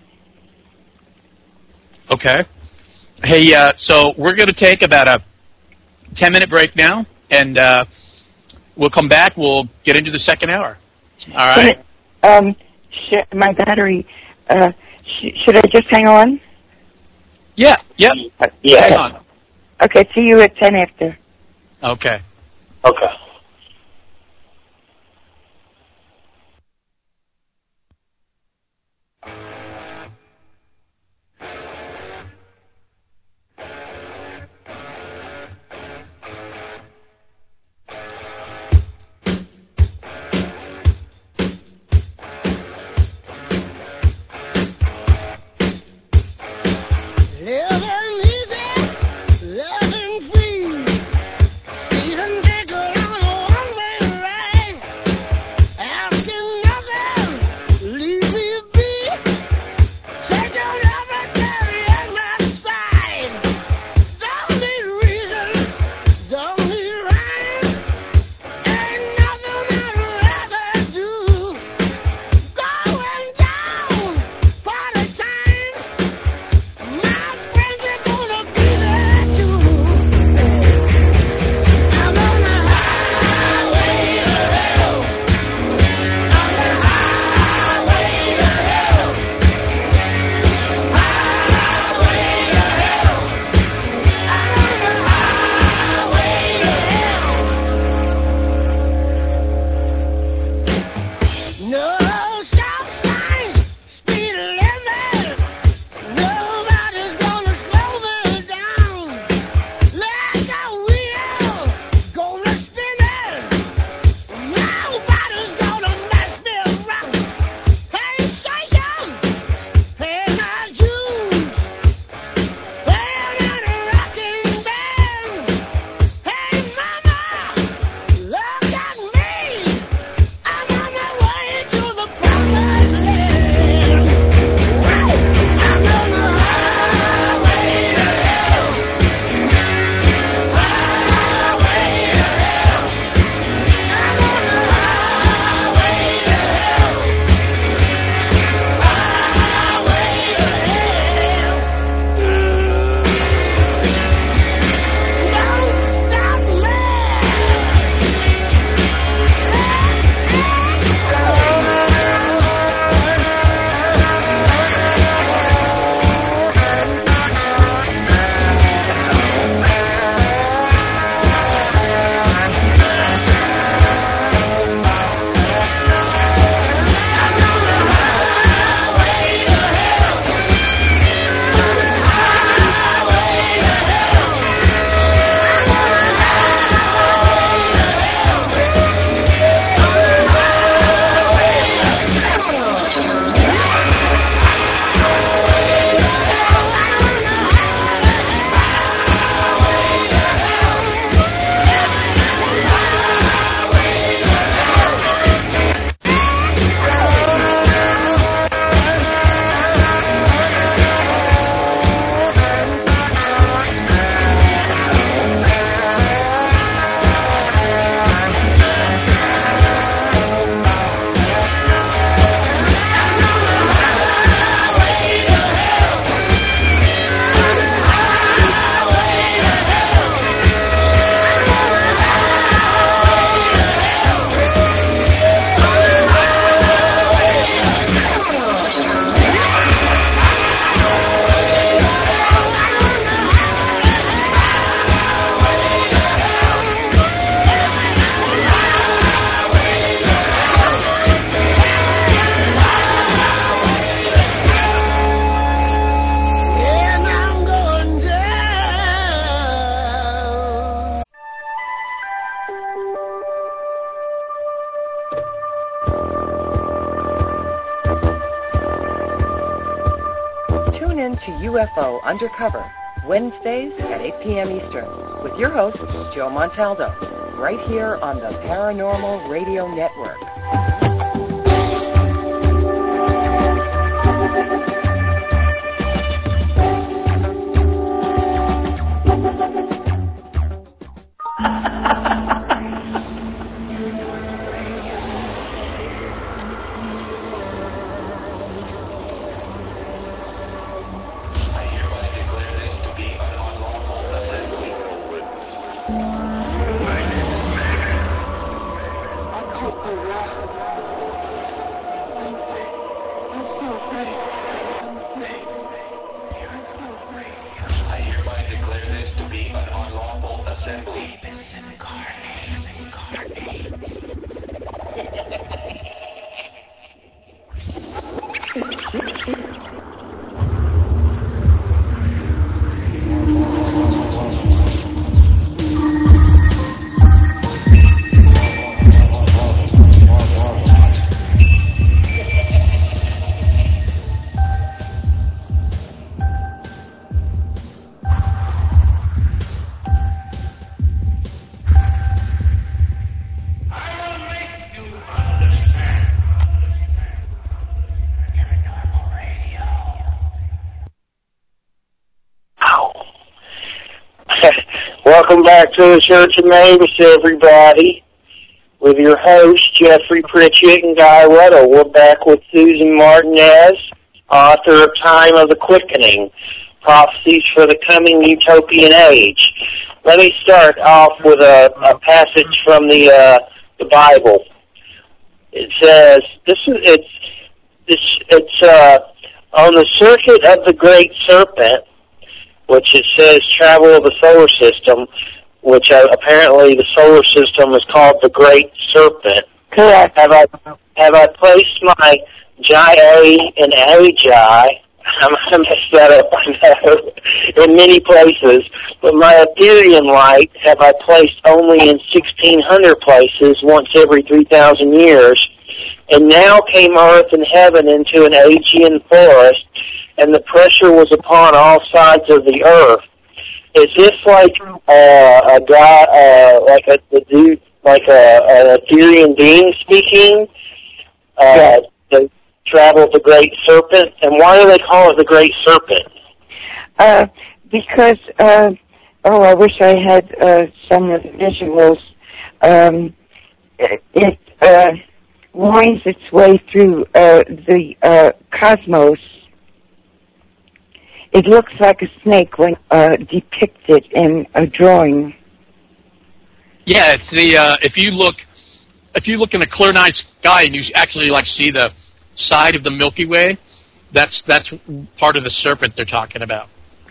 Speaker 2: Okay. Hey, uh, so we're going to take about a ten-minute break now, and uh, we'll come back. We'll get into the second hour. All right?
Speaker 3: Um, sh- my battery, uh, sh- should I just hang on?
Speaker 2: Yeah, yep.
Speaker 1: Uh, yeah.
Speaker 2: Hang on.
Speaker 3: Okay, see you at ten after.
Speaker 2: Okay.
Speaker 1: Okay.
Speaker 4: Tune in to U F O Undercover Wednesdays at eight p.m. Eastern, with your host, Joe Montaldo, right here on the Paranormal Radio Network.
Speaker 1: Welcome back to the Church of Mavis, everybody, with your hosts, Jeffrey Pritchett and Guy Weddle. We're back with Susan Martinez, author of Time of the Quickening, Prophecies for the Coming Utopian Age. Let me start off with a, a passage from the uh, the Bible. It says, "This is it's this it's uh, on the circuit of the great serpent," which it says travel of the solar system, which uh, apparently the solar system is called the Great Serpent.
Speaker 3: Correct.
Speaker 1: Have I have I placed my Jai and Ajai? I messed that up, I know, in many places. But my Ethereum light have I placed only in sixteen hundred places, once every three thousand years. And now came earth and heaven into an Aegean forest, and the pressure was upon all sides of the earth. Is this like uh, a guy, uh, like a, a dude, like a, an Ethereum being speaking? Uh,
Speaker 3: yeah.
Speaker 1: The travel of the Great Serpent, and why do they call it the Great Serpent?
Speaker 3: Uh, because uh, oh, I wish I had uh, some of the visuals. Um, it. it uh, winds its way through uh, the uh, cosmos. It looks like a snake when uh, depicted in a drawing.
Speaker 2: Yeah, it's the uh, if you look if you look in a clear night sky and you actually like see the side of the Milky Way, that's that's part of the serpent they're talking about.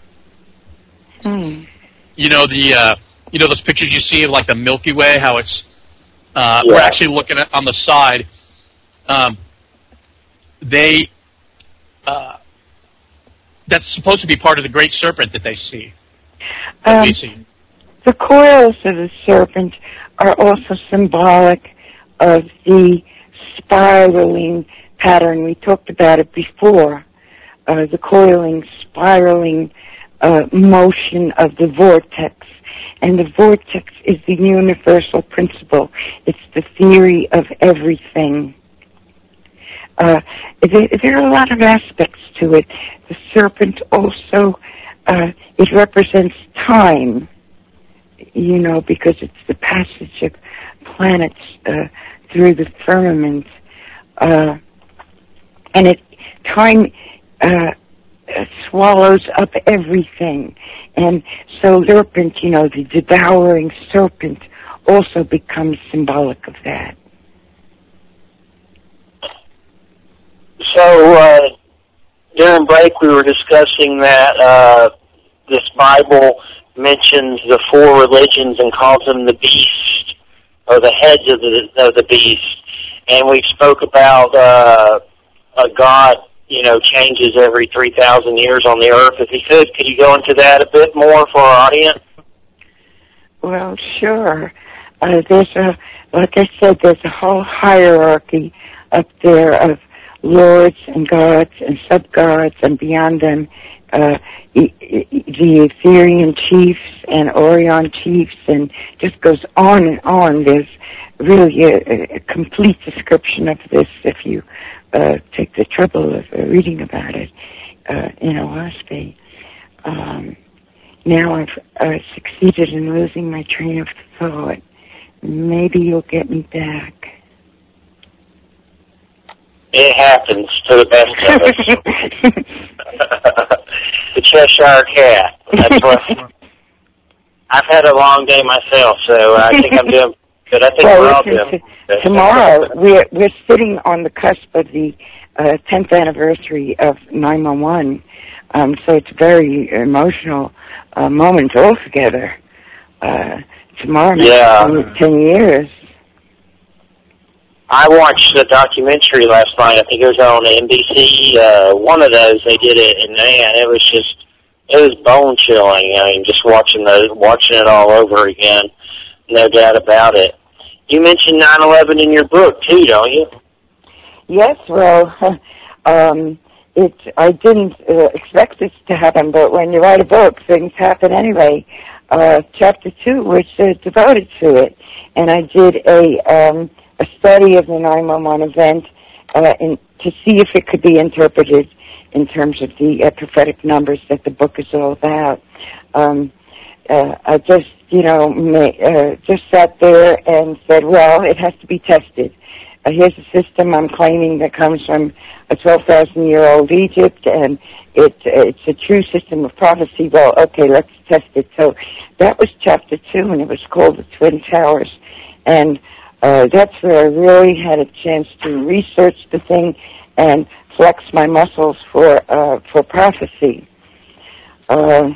Speaker 3: Hmm.
Speaker 2: You know the uh, you know those pictures you see of like the Milky Way, how it's uh,
Speaker 1: yeah.
Speaker 2: we're actually looking at on the side. Um, they uh, that's supposed to be part of the Great Serpent that they see. That
Speaker 3: Um,
Speaker 2: we see.
Speaker 3: the coils of the serpent are also symbolic of the spiraling pattern. We talked about it before. Uh, the coiling, spiraling uh, motion of the vortex. And the vortex is the universal principle. It's the theory of everything. Uh, there, there are a lot of aspects to it. The serpent also, uh, it represents time, you know, because it's the passage of planets uh, through the firmament. Uh, and it time uh, swallows up everything. And so serpent, you know, the devouring serpent also becomes symbolic of that.
Speaker 1: So, uh, during break we were discussing that uh, this Bible mentions the four religions and calls them the beast, or the heads of the, of the beast. And we spoke about uh, a God, you know, changes every three thousand years on the earth. If you could, could you go into that a bit more for our audience?
Speaker 3: Well, sure. Uh, there's a, like I said, there's a whole hierarchy up there of lords and gods and sub-gods, and beyond them uh, e- e- the Etherian chiefs and Orion chiefs, and just goes on and on. There's really a, a complete description of this if you uh, take the trouble of uh, reading about it uh, in Oahspe. Um, now I've uh, succeeded in losing my train of thought. Maybe you'll get me back.
Speaker 1: It happens to the best of us. The Cheshire Cat. That's what. I've had a long day myself, so I think I'm doing good. I think
Speaker 3: well,
Speaker 1: we're all
Speaker 3: listen,
Speaker 1: doing
Speaker 3: good. Tomorrow, we're, we're sitting on the cusp of the uh, tenth anniversary of nine one one, um, so it's a very emotional uh, moment altogether. Uh, tomorrow makes
Speaker 1: yeah.
Speaker 3: ten years.
Speaker 1: I watched a documentary last night. I think it was on N B C. Uh, one of those, they did it, and man, it was just, it was bone chilling. I mean, just watching the, watching it all over again. No doubt about it. You mentioned nine eleven in your book too, don't you?
Speaker 3: Yes. Well, um, it. I didn't uh, expect this to happen, but when you write a book, things happen anyway. Uh, chapter two was uh, devoted to it, and I did a. Um, a study of the nine one one event uh, in, to see if it could be interpreted in terms of the uh, prophetic numbers that the book is all about. Um, uh, I just, you know, may, uh, just sat there and said, well, it has to be tested. Uh, here's a system I'm claiming that comes from a twelve thousand year old Egypt, and it, it's a true system of prophecy. Well, okay, let's test it. So that was chapter two, and it was called The Twin Towers. And Uh, that's where I really had a chance to research the thing and flex my muscles for uh, for prophecy. Uh,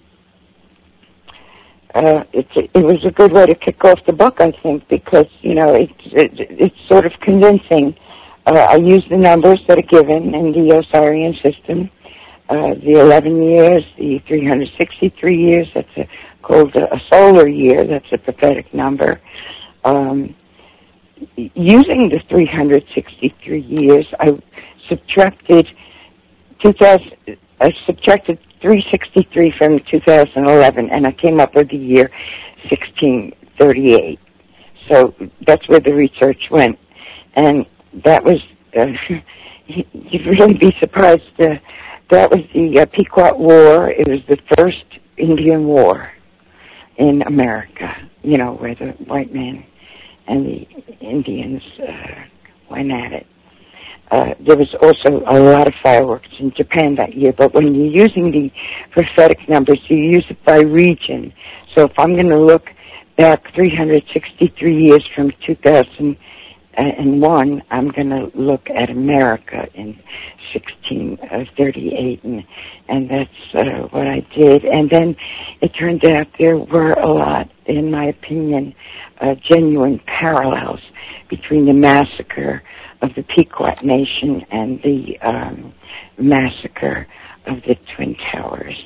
Speaker 3: uh, it, it was a good way to kick off the book, I think, because you know it, it, it's sort of convincing. Uh, I use the numbers that are given in the Osirian system, uh, the eleven years, the three hundred sixty-three years. That's a, called a, a solar year. That's a prophetic number. Um, Using the three hundred sixty-three years, I subtracted two thousand. I subtracted three hundred sixty-three from two thousand eleven, and I came up with the year sixteen thirty-eight. So that's where the research went, and that was. Uh, you'd really be surprised. Uh, that was the uh, Pequot War. It was the first Indian War in America. You know, where the white man and the Indians uh, went at it. Uh, there was also a lot of fireworks in Japan that year, but when you're using the prophetic numbers, you use it by region. So if I'm going to look back three hundred sixty-three years from two thousand one, I'm going to look at America in sixteen thirty-eight, and, and that's uh, what I did. And then it turned out there were a lot, in my opinion, uh, genuine parallels between the massacre of the Pequot Nation and the um, massacre of the Twin Towers.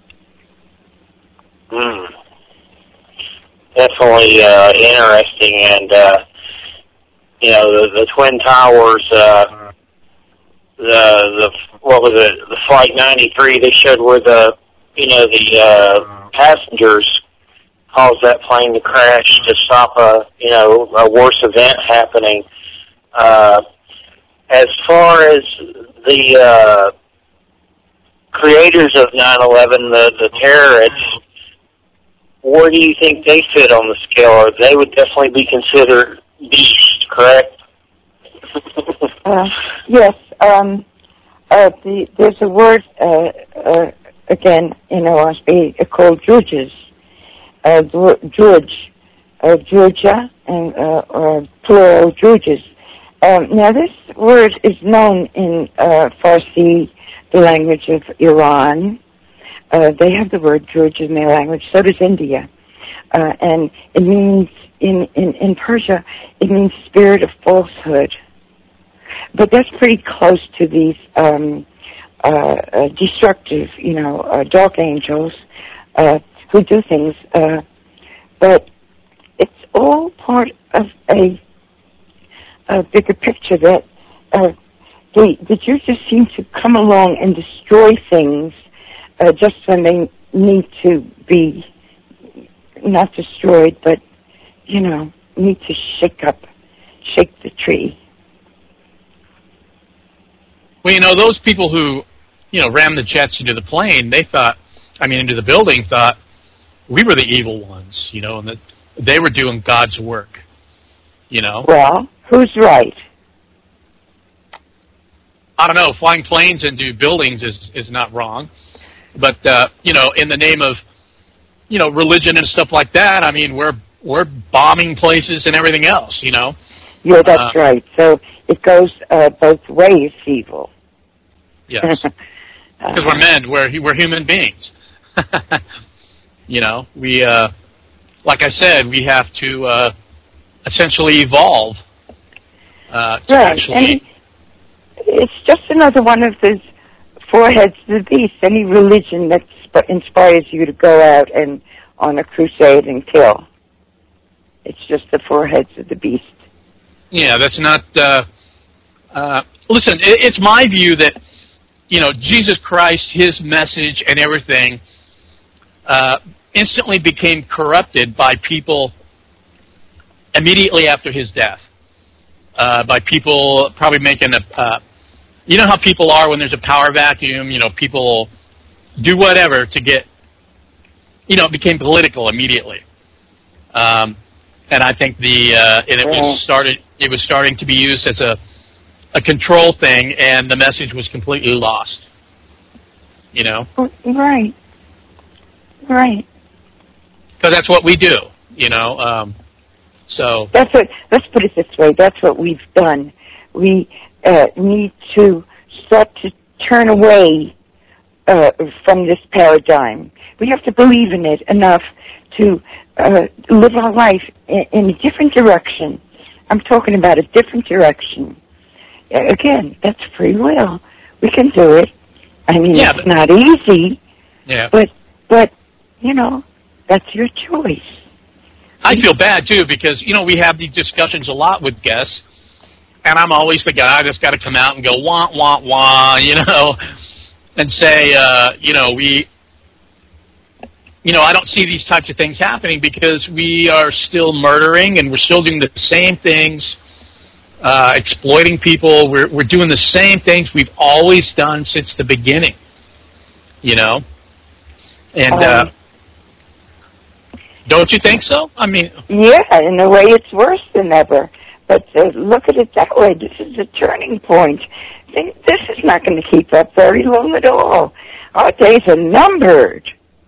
Speaker 1: Mm. Definitely uh, interesting, and uh, you know the, the Twin Towers. Uh, the the what was it? The Flight ninety-three. They showed where the you know the uh, passengers caused that plane to crash to stop a you know a worse event happening. Uh, as far as the uh, creators of nine eleven, the, the terrorists, where do you think they fit on the scale? They would definitely be considered beasts, correct?
Speaker 3: uh, yes. Um, uh, the, there's a word, uh, uh, again, in Oahspe, called Georges. Uh, George, uh, Georgia, and uh, or plural Georges. Um, now, this word is known in uh, Farsi, the language of Iran. Uh, they have the word Georgia in their language. So does India, uh, and it means in, in in Persia it means spirit of falsehood. But that's pretty close to these um, uh, uh, destructive, you know, uh, dark angels uh, who do things. Uh, but it's all part of a, a bigger picture that uh, the, the Jews just seem to come along and destroy things uh, just when they need to be not destroyed, but, you know, need to shake up, shake the tree.
Speaker 2: Well, you know, those people who, you know, rammed the jets into the plane, they thought, I mean, into the building, thought we were the evil ones, you know, and that they were doing God's work, you know.
Speaker 3: Well, who's right?
Speaker 2: I don't know. Flying planes into buildings is, is not wrong. But, uh, you know, in the name of, you know, religion and stuff like that, I mean, we're we're bombing places and everything else, you know.
Speaker 3: Yeah, that's
Speaker 2: uh, right.
Speaker 3: So it goes uh, both ways, evil.
Speaker 2: Yes. Because we're men. We're, we're human beings. You know, we, uh, like I said, we have to uh, essentially evolve uh, to
Speaker 3: right.
Speaker 2: actually...
Speaker 3: And it's just another one of those four heads of the beast. Any religion that sp- inspires you to go out and on a crusade and kill. It's just the four heads of the beast.
Speaker 2: Yeah, that's not... Uh, uh, listen, it, it's my view that, you know, Jesus Christ, his message and everything uh, instantly became corrupted by people immediately after his death. Uh, by people probably making a... Uh, you know how people are when there's a power vacuum, you know, people do whatever to get... You know, it became political immediately. Um, and I think the... Uh, and it was started... It was starting to be used as a, a control thing, and the message was completely lost. You know?
Speaker 3: Right. Right.
Speaker 2: Because that's what we do, you know. Um, so
Speaker 3: that's what. Let's put it this way. That's what we've done. We uh, need to start to turn away uh, from this paradigm. We have to believe in it enough to uh, live our life in, in a different direction. I'm talking about a different direction. Again, that's free will. We can do it. I mean,
Speaker 2: yeah,
Speaker 3: it's not easy.
Speaker 2: Yeah.
Speaker 3: But but you know. That's your choice.
Speaker 2: I feel bad, too, because, you know, we have these discussions a lot with guests, and I'm always the guy that's got to come out and go, wah, wah, wah, you know, and say, uh, you know, we, you know, I don't see these types of things happening because we are still murdering and we're still doing the same things, uh, exploiting people. We're, we're doing the same things we've always done since the beginning, you know, and,
Speaker 3: um,
Speaker 2: uh, don't you think so? I mean...
Speaker 3: Yeah, in a way it's worse than ever. But uh, look at it that way. This is a turning point. This is not going to keep up very long at all. Our days are numbered.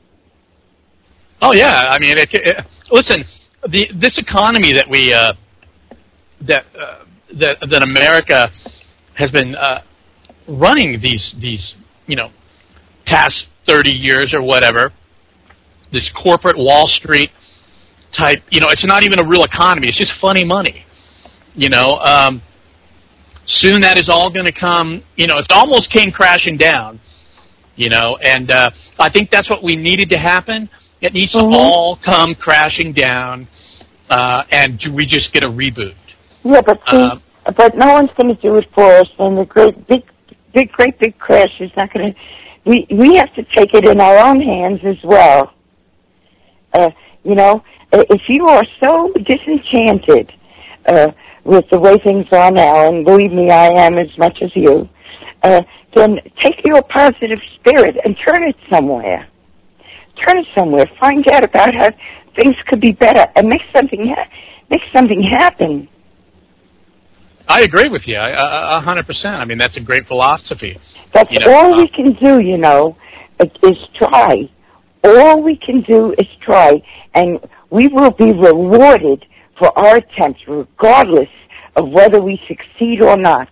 Speaker 2: Oh, yeah. I mean, it, it, listen, the, this economy that we... Uh, that, uh, that that America has been uh, running these, these, you know, past thirty years or whatever... This corporate Wall Street type, you know, it's not even a real economy. It's just funny money, you know. Um, soon that is all going to come, you know, it almost came crashing down, you know, and uh, I think that's what we needed to happen. It needs mm-hmm. to all come crashing down, uh, and we just get a reboot.
Speaker 3: Yeah, but see, um, but no one's going to do it for us, and the great big, big, great big crash is not going to, we, we have to take it in our own hands as well. Uh, you know, if you are so disenchanted uh, with the way things are now, and believe me, I am as much as you, uh, then take your positive spirit and turn it somewhere. Turn it somewhere. Find out about how things could be better, and make something ha- make something happen.
Speaker 2: I agree with you, a hundred percent. I mean, that's a great philosophy.
Speaker 3: That's
Speaker 2: you know,
Speaker 3: all
Speaker 2: uh,
Speaker 3: we can do. You know, is try. All we can do is try, and we will be rewarded for our attempts, regardless of whether we succeed or not.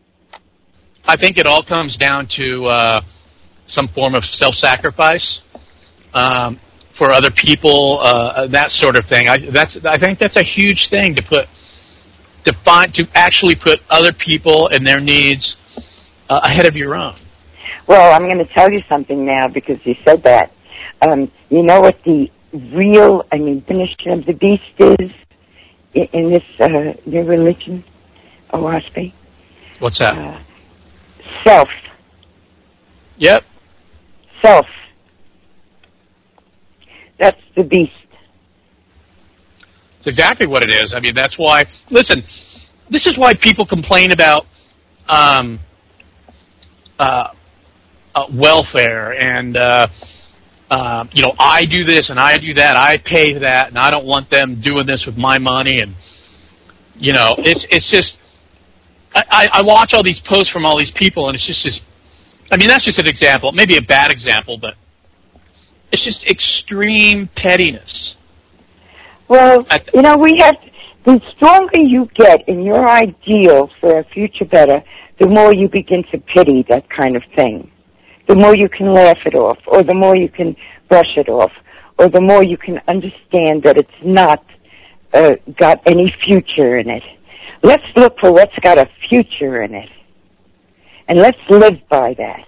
Speaker 2: I think it all comes down to uh, some form of self-sacrifice um, for other people, uh, that sort of thing. I, that's, I think that's a huge thing to put, to find, to actually put other people and their needs uh, ahead of your own.
Speaker 3: Well, I'm going to tell you something now because you said that. Um, you know what the real, I mean, definition of the beast is in, in this uh, new religion, Oahspe?
Speaker 2: What's that?
Speaker 3: Uh, self.
Speaker 2: Yep.
Speaker 3: Self. that's the beast.
Speaker 2: It's exactly what it is. I mean, that's why, listen, this is why people complain about um, uh, uh, welfare and, uh, uh, you know, I do this and I do that, I pay that, and I don't want them doing this with my money. And, you know, it's it's just, I, I watch all these posts from all these people, and it's just, just, I mean, that's just an example, maybe a bad example, but it's just extreme pettiness.
Speaker 3: Well, you know, we have, the stronger you get in your ideal for a future better, the more you begin to pity that kind of thing. The more you can laugh it off, or the more you can brush it off, or the more you can understand that it's not uh, got any future in it. Let's look for what's got a future in it, and let's live by that.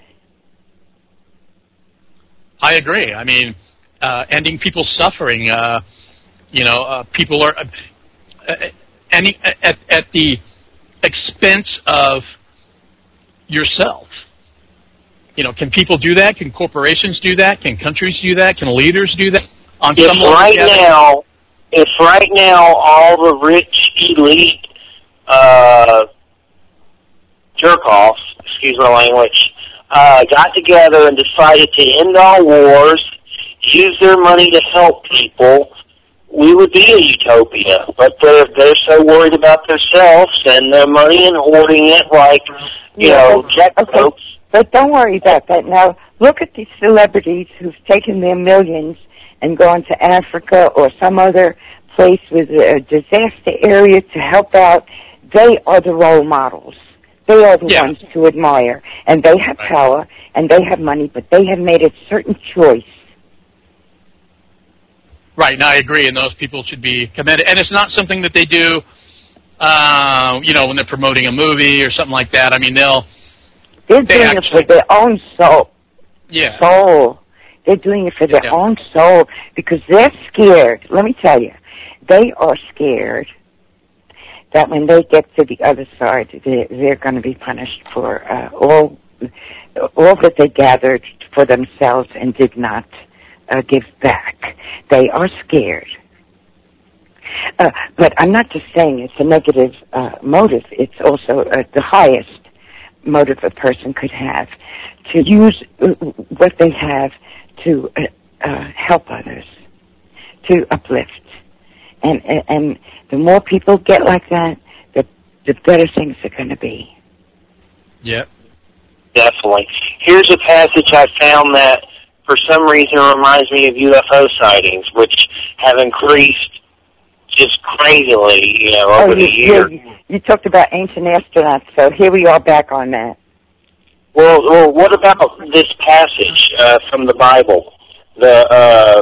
Speaker 2: I agree. I mean, uh, ending people's suffering, uh, you know, uh, people are uh, any at, at the expense of yourself. You know, can people do that? Can corporations do that? Can countries do that? Can leaders do that? On
Speaker 1: if
Speaker 2: some level,
Speaker 1: right
Speaker 2: together?
Speaker 1: now, if right now all the rich elite uh, jerk-offs, excuse my language, uh, got together and decided to end all wars, use their money to help people, we would be a utopia. But they're they're so worried about themselves and their money and hoarding it like, you
Speaker 3: yeah,
Speaker 1: know,
Speaker 3: but,
Speaker 1: checkbooks.
Speaker 3: okay, but don't worry about that. Now, look at these celebrities who've taken their millions and gone to Africa or some other place with a disaster area to help out. They are the role models. They are the
Speaker 2: yeah.
Speaker 3: ones to admire. And they have power, and they have money, but they have made a certain choice.
Speaker 2: Right, no, I agree, and those people should be commended. And it's not something that they do, uh, you know, when they're promoting a movie or something like that. I mean, they'll...
Speaker 3: They're
Speaker 2: they
Speaker 3: doing
Speaker 2: actually,
Speaker 3: it for their own soul.
Speaker 2: Yeah.
Speaker 3: Soul. They're doing it for their
Speaker 2: yeah.
Speaker 3: own soul because they're scared. Let me tell you, they are scared that when they get to the other side, they're, they're going to be punished for uh, all all that they gathered for themselves and did not uh, give back. They are scared. Uh, but I'm not just saying it's a negative uh, motive. It's also uh, the highest motive a person could have to use uh, what they have to uh, uh, help others, to uplift. And, and and the more people get like that, the the better things are going to be.
Speaker 2: Yep.
Speaker 1: Definitely. Here's a passage I found that for some reason reminds me of U F O sightings, which have increased just crazily, you know, over
Speaker 3: oh, you,
Speaker 1: the years.
Speaker 3: You, you talked about ancient astronauts, so here we are back on that.
Speaker 1: Well, well what about this passage uh, from the Bible? The uh,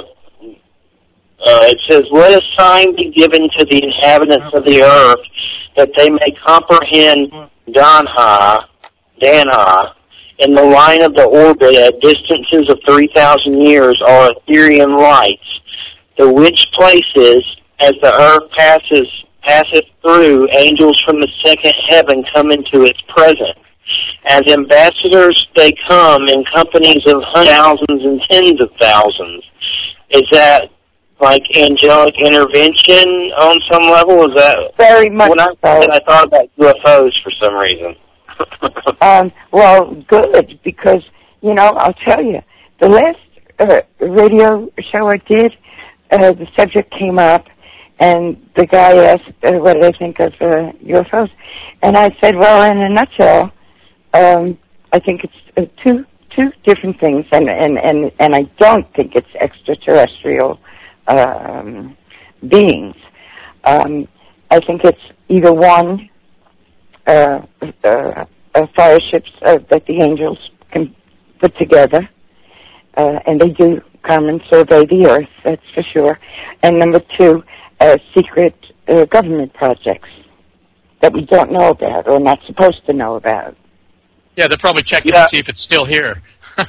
Speaker 1: uh, it says, "Let a sign be given to the inhabitants of the earth, that they may comprehend Danha, Danha, in the line of the orbit at distances of three thousand years are Etherean lights, the which places, as the earth passes passeth through, angels from the second heaven come into its presence. As ambassadors they come in companies of thousands and tens of thousands." Is that like angelic intervention on some level? Is that
Speaker 3: very much?
Speaker 1: When I,
Speaker 3: so.
Speaker 1: I thought about U F Os for some reason.
Speaker 3: um, well, good, because, you know, I'll tell you, the last uh, radio show I did, uh, the subject came up, and the guy asked, uh, what did I think of uh, U F Os? And I said, well, in a nutshell, um, I think it's uh, two two different things, and, and, and, and I don't think it's extraterrestrial um, beings. Um, I think it's either one, uh, uh, uh, fire ships uh, that the angels can put together, uh, and they do come and survey the earth, that's for sure. And number two, uh, secret uh, government projects that we don't know about or not supposed to know about.
Speaker 2: Yeah, they're probably checking
Speaker 1: yeah.
Speaker 2: to see if it's still here.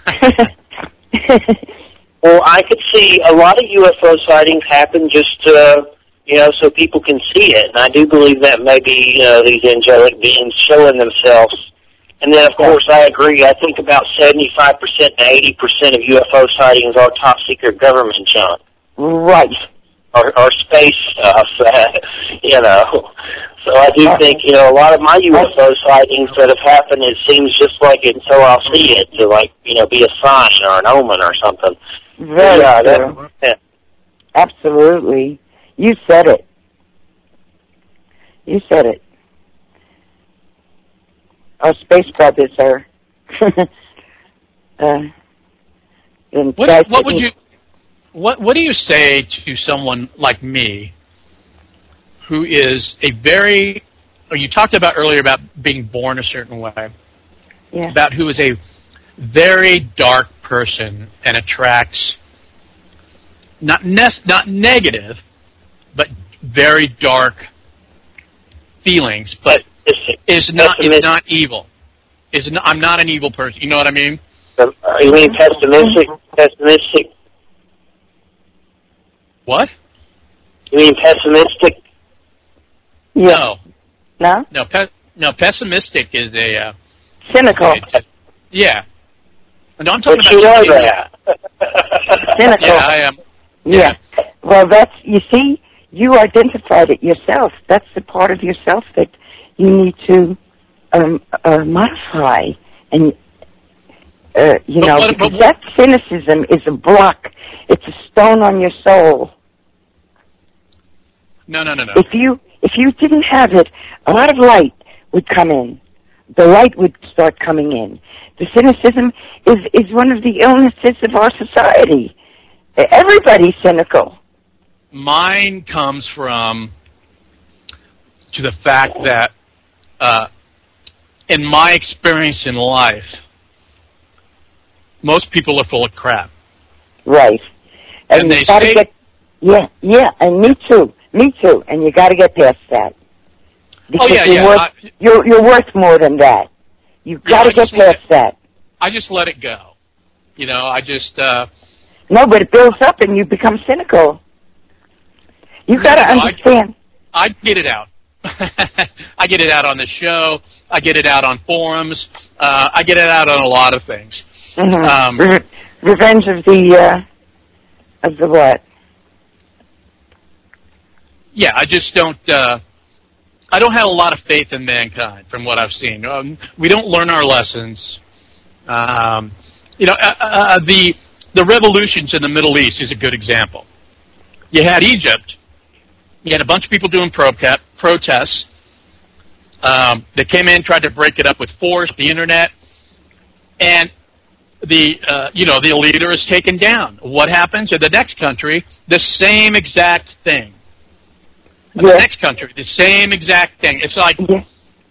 Speaker 1: Well, I could see a lot of U F O sightings happen just, uh, you know, so people can see it. And I do believe that maybe, you know, these angelic beings showing themselves. And then, of course, I agree. I think about seventy-five percent to eighty percent of U F O sightings are top-secret government junk.
Speaker 3: Right.
Speaker 1: Or, or space stuff, you know. So I do think, you know, a lot of my U F O sightings that have happened, it seems just like it until I'll see it to, like, you know, be a sign or an omen or something.
Speaker 3: Very
Speaker 1: yeah,
Speaker 3: true.
Speaker 1: That, yeah.
Speaker 3: Absolutely. You said it. You said it. Our space brothers are... uh,
Speaker 2: what, what would you... What What do you say to someone like me, who is a very, or you talked about earlier about being born a certain way,
Speaker 3: yeah.
Speaker 2: about who is a very dark person and attracts not ne- not negative, but very dark feelings, but is not is not evil. Is not, I'm not an evil person. You know what I mean?
Speaker 1: Uh, you mean pessimistic? Pessimistic.
Speaker 2: What?
Speaker 1: You mean pessimistic?
Speaker 3: Yeah.
Speaker 2: No.
Speaker 3: No?
Speaker 2: No, pe- no, pessimistic is a... Uh,
Speaker 3: cynical.
Speaker 2: A, a, yeah. No, I'm talking
Speaker 1: but
Speaker 2: about...
Speaker 1: you know
Speaker 2: that.
Speaker 3: Cynical.
Speaker 2: Yeah, I am.
Speaker 3: Yeah. yeah. Well, that's... You see, you identified it yourself. That's the part of yourself that you need to um, uh, modify. And, uh, you
Speaker 2: but
Speaker 3: know,
Speaker 2: what,
Speaker 3: because
Speaker 2: but,
Speaker 3: that cynicism is a block. It's a stone on your soul.
Speaker 2: No, no, no, no.
Speaker 3: If you if you didn't have it, a lot of light would come in. The light would start coming in. The cynicism is, is one of the illnesses of our society. Everybody's cynical.
Speaker 2: Mine comes from to the fact that uh, in my experience in life, most people are full of crap.
Speaker 3: Right. And,
Speaker 2: and
Speaker 3: you
Speaker 2: they
Speaker 3: gotta
Speaker 2: say,
Speaker 3: get, yeah, yeah, and me too, me too, and you got to get past that. Because
Speaker 2: oh yeah,
Speaker 3: you're
Speaker 2: yeah.
Speaker 3: Worth,
Speaker 2: I,
Speaker 3: you're you're worth more than that. You got to
Speaker 2: yeah,
Speaker 3: get past
Speaker 2: it,
Speaker 3: that.
Speaker 2: I just let it go. You know, I just. Uh,
Speaker 3: no, but it builds up, and you become cynical. You
Speaker 2: no,
Speaker 3: got to
Speaker 2: no,
Speaker 3: understand.
Speaker 2: I, I get it out. I get it out on the show. I get it out on forums. Uh, I get it out on a lot of things.
Speaker 3: Mm-hmm.
Speaker 2: Um,
Speaker 3: Re- revenge of the uh, of the what?
Speaker 2: Yeah, I just don't. Uh, I don't have a lot of faith in mankind, from what I've seen. Um, we don't learn our lessons. Um, you know, uh, uh, the the revolutions in the Middle East is a good example. You had Egypt. You had a bunch of people doing pro- protests. Um, they came in, tried to break it up with force, the internet, and the uh, you know the leader is taken down. What happens in the next country? The same exact thing. In
Speaker 3: yeah.
Speaker 2: the next country, the same exact thing. It's like
Speaker 3: yeah.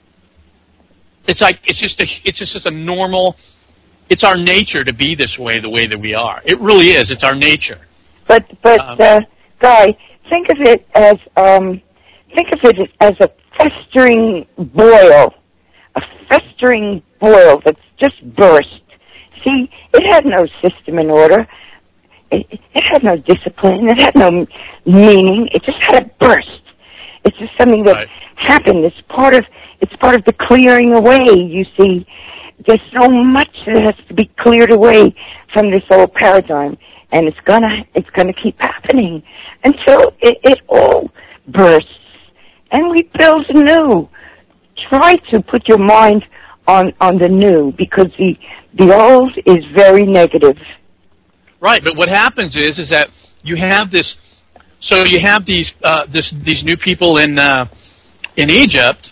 Speaker 2: it's like it's just a, it's just a normal. It's our nature to be this way, the way that we are. It really is. It's our nature.
Speaker 3: But but
Speaker 2: um,
Speaker 3: uh, Guy, think of it as um, think of it as a festering boil, a festering boil that's just burst. See, it had no system in order. It, it had no discipline. It had no meaning. It just had a burst. It's just something that
Speaker 2: right.
Speaker 3: happened. It's part of it's part of the clearing away. You see, there's so much that has to be cleared away from this old paradigm, and it's gonna it's gonna keep happening until it, it all bursts and we build anew. Try to put your mind on on the new, because the the old is very negative.
Speaker 2: Right, but what happens is is that you have this. So you have these uh, this these new people in uh, in Egypt,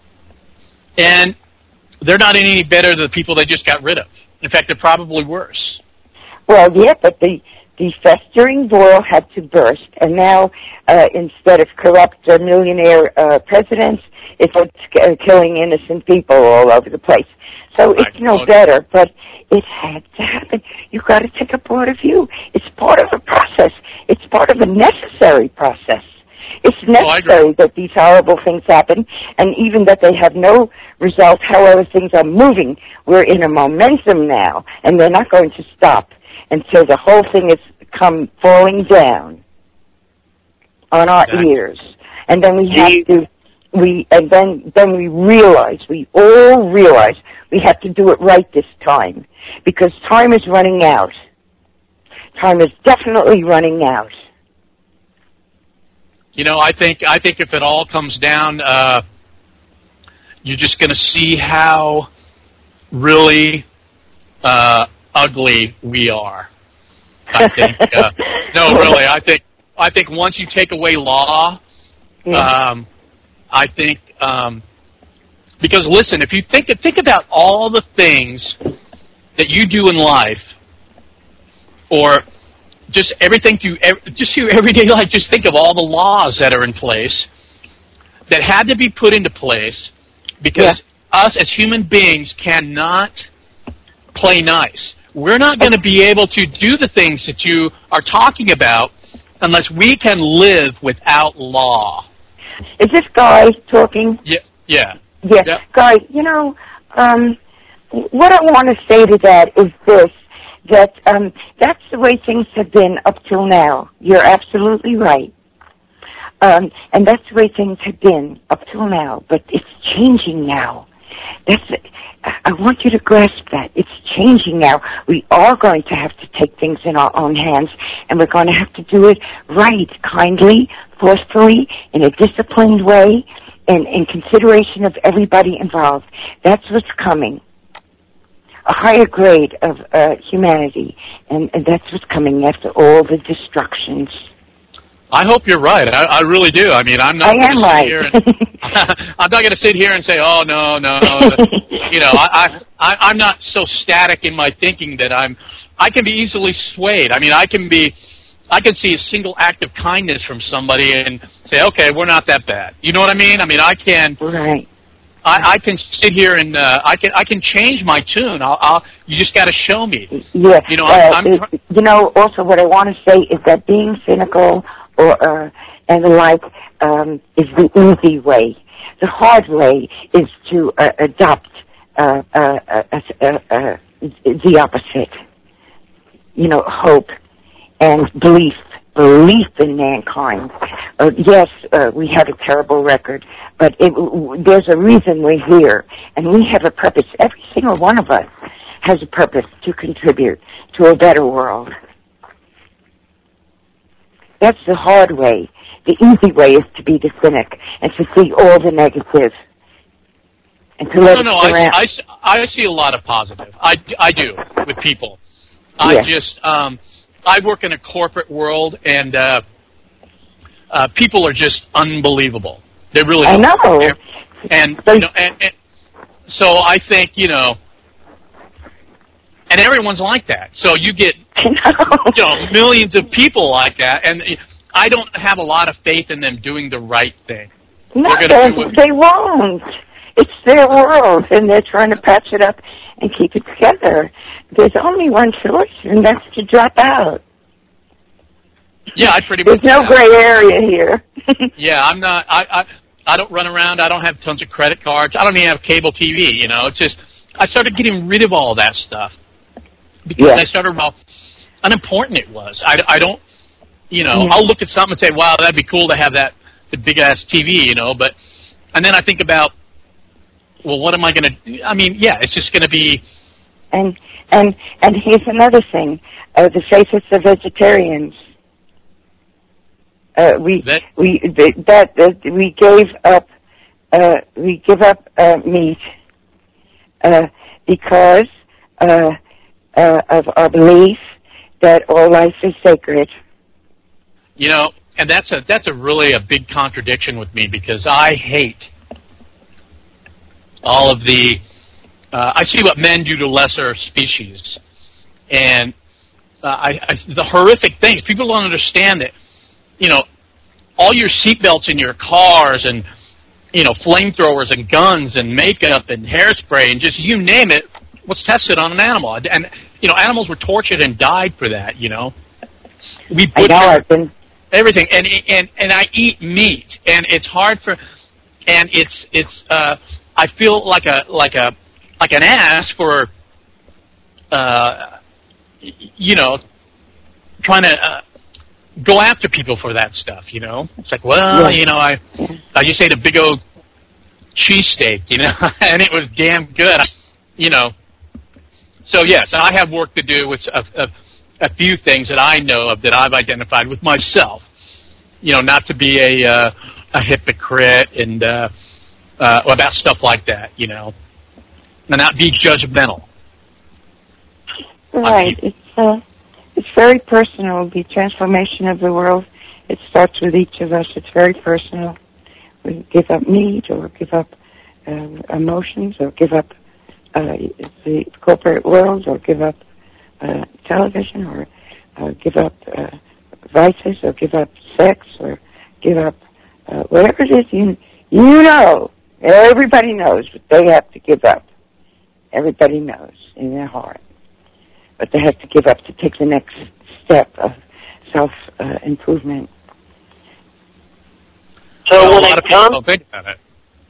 Speaker 2: and they're not any better than the people they just got rid of. In fact, they're probably worse.
Speaker 3: Well, yeah, but the the festering boil had to burst, and now uh, instead of corrupt uh, millionaire uh, presidents, it's uh, killing innocent people all over the place. So
Speaker 2: Right.
Speaker 3: it's no
Speaker 2: Okay.
Speaker 3: better, but it had to happen. You've got to take a part of you. It's part of a process. It's part of a necessary process. It's necessary
Speaker 2: oh,
Speaker 3: that these horrible things happen, and even that they have no result. However, things are moving. We're in a momentum now, and they're not going to stop until the whole thing has come falling down on our
Speaker 2: Exactly.
Speaker 3: ears. And then we have to, we, and then, then we realize, we all realize we have to do it right this time, because time is running out. Time is definitely running out.
Speaker 2: You know, I think I think if it all comes down, uh, you're just going to see how really uh, ugly we are. I think. Uh, no, really, I think I think once you take away law,
Speaker 3: yeah.
Speaker 2: um, I think um, because listen, if you think think about all the things that you do in life, or just everything through just through everyday life, just think of all the laws that are in place that had to be put into place because yeah. us as human beings cannot play nice. We're not going to be able to do the things that you are talking about unless we can live without law.
Speaker 3: Is this Guy talking?
Speaker 2: Yeah. Yeah.
Speaker 3: Yeah.
Speaker 2: Yep.
Speaker 3: Guy, you know, um, what I want to say to that is this, that um, that's the way things have been up till now. You're absolutely right. Um, and that's the way things have been up till now, but it's changing now. That's I want you to grasp that. It's changing now. We are going to have to take things in our own hands, and we're going to have to do it right, kindly, forcefully, in a disciplined way, and in consideration of everybody involved. That's what's coming. A higher grade of uh, humanity, and, and that's what's coming after all the destructions.
Speaker 2: I hope you're right. I, I really do. I mean, I'm not
Speaker 3: I
Speaker 2: going to sit
Speaker 3: right.
Speaker 2: here and I'm not going to sit here and say, "Oh no, no." You know, I, I, I'm not so static in my thinking that I'm. I can be easily swayed. I mean, I can be. I can see a single act of kindness from somebody and say, "Okay, we're not that bad." You know what I mean? I mean, I can.
Speaker 3: Right.
Speaker 2: I, I can sit here and uh, I can I can change my tune. I'll, I'll you just got to show me.
Speaker 3: Yeah.
Speaker 2: You know,
Speaker 3: uh,
Speaker 2: I'm, I'm,
Speaker 3: you know. Also, what I want to say is that being cynical or uh, and the like um, is the easy way. The hard way is to uh, adopt uh, uh, uh, uh, uh, the opposite. You know, hope and belief. Belief in mankind. Uh, yes, uh, we have a terrible record, but it, w- there's a reason we're here, and we have a purpose. Every single one of us has a purpose to contribute to a better world. That's the hard way. The easy way is to be the cynic and to see all the negative and to let
Speaker 2: no, no,
Speaker 3: it
Speaker 2: I,
Speaker 3: around.
Speaker 2: I, I see a lot of positive. I, I do with people. I
Speaker 3: Yeah.
Speaker 2: just um, I work in a corporate world, and uh, uh, people are just unbelievable. They really
Speaker 3: I
Speaker 2: are.
Speaker 3: know.
Speaker 2: And, and you know, and, and so I think you know, and everyone's like that. So you get
Speaker 3: I know.
Speaker 2: you know millions of people like that, and I don't have a lot of faith in them doing the right thing.
Speaker 3: No,
Speaker 2: They're
Speaker 3: they,
Speaker 2: do it.
Speaker 3: they won't. It's their world, and they're trying to patch it up and keep it together. There's only one choice, and that's to drop out.
Speaker 2: Yeah, I pretty
Speaker 3: There's
Speaker 2: much.
Speaker 3: no
Speaker 2: yeah.
Speaker 3: gray area here.
Speaker 2: Yeah, I'm not. I, I I don't run around. I don't have tons of credit cards. I don't even have cable T V. You know, it's just I started getting rid of all that stuff because
Speaker 3: Yeah.
Speaker 2: I started how unimportant it was. I, I don't. You know,
Speaker 3: Yeah.
Speaker 2: I'll look at something and say, "Wow, that'd be cool to have that the big ass T V." You know, but and then I think about, well, what am I going to? I mean, yeah, it's just going to be.
Speaker 3: And and and here's another thing: uh, the safest of vegetarians. Uh, we
Speaker 2: That,
Speaker 3: we that, that we gave up uh, we give up uh, meat uh, because uh, uh, of our belief that all life is sacred.
Speaker 2: you know, and that's a that's a really a big contradiction with me because I hate all of the. Uh, I see what men do to lesser species, and uh, I, I, the horrific things. People don't understand that, you know, all your seatbelts in your cars and, you know, flamethrowers and guns and makeup and hairspray and just you name it was tested on an animal. And, you know, animals were tortured and died for that, you know. We
Speaker 3: I know I've
Speaker 2: butcher
Speaker 3: been
Speaker 2: everything. And, and, and I eat meat, and it's hard for, and it's, it's, uh, I feel like a, like a, like an ass for, uh, you know, trying to uh, go after people for that stuff, you know? It's like, well,
Speaker 3: yeah.
Speaker 2: you know, I I just ate a big old cheesesteak, you know, and it was damn good, you know. So, yes, I have work to do with a, a, a few things that I know of that I've identified with myself. you know, not to be a uh, a hypocrite and uh, uh, about stuff like that, you know, and not be judgmental.
Speaker 3: Right. It's uh, it's very personal. The transformation of the world, it starts with each of us. It's very personal. We give up meat or give up uh, emotions or give up uh, the corporate world or give up uh, television or uh, give up uh, vices or give up sex or give up uh, whatever it is. You, you know, everybody knows what they have to give up. Everybody knows in their heart. But they have to give up to take the next step of self-improvement. Uh,
Speaker 1: so
Speaker 2: well,
Speaker 1: when
Speaker 2: a lot
Speaker 1: it
Speaker 2: of people
Speaker 1: comes,
Speaker 2: don't think about it.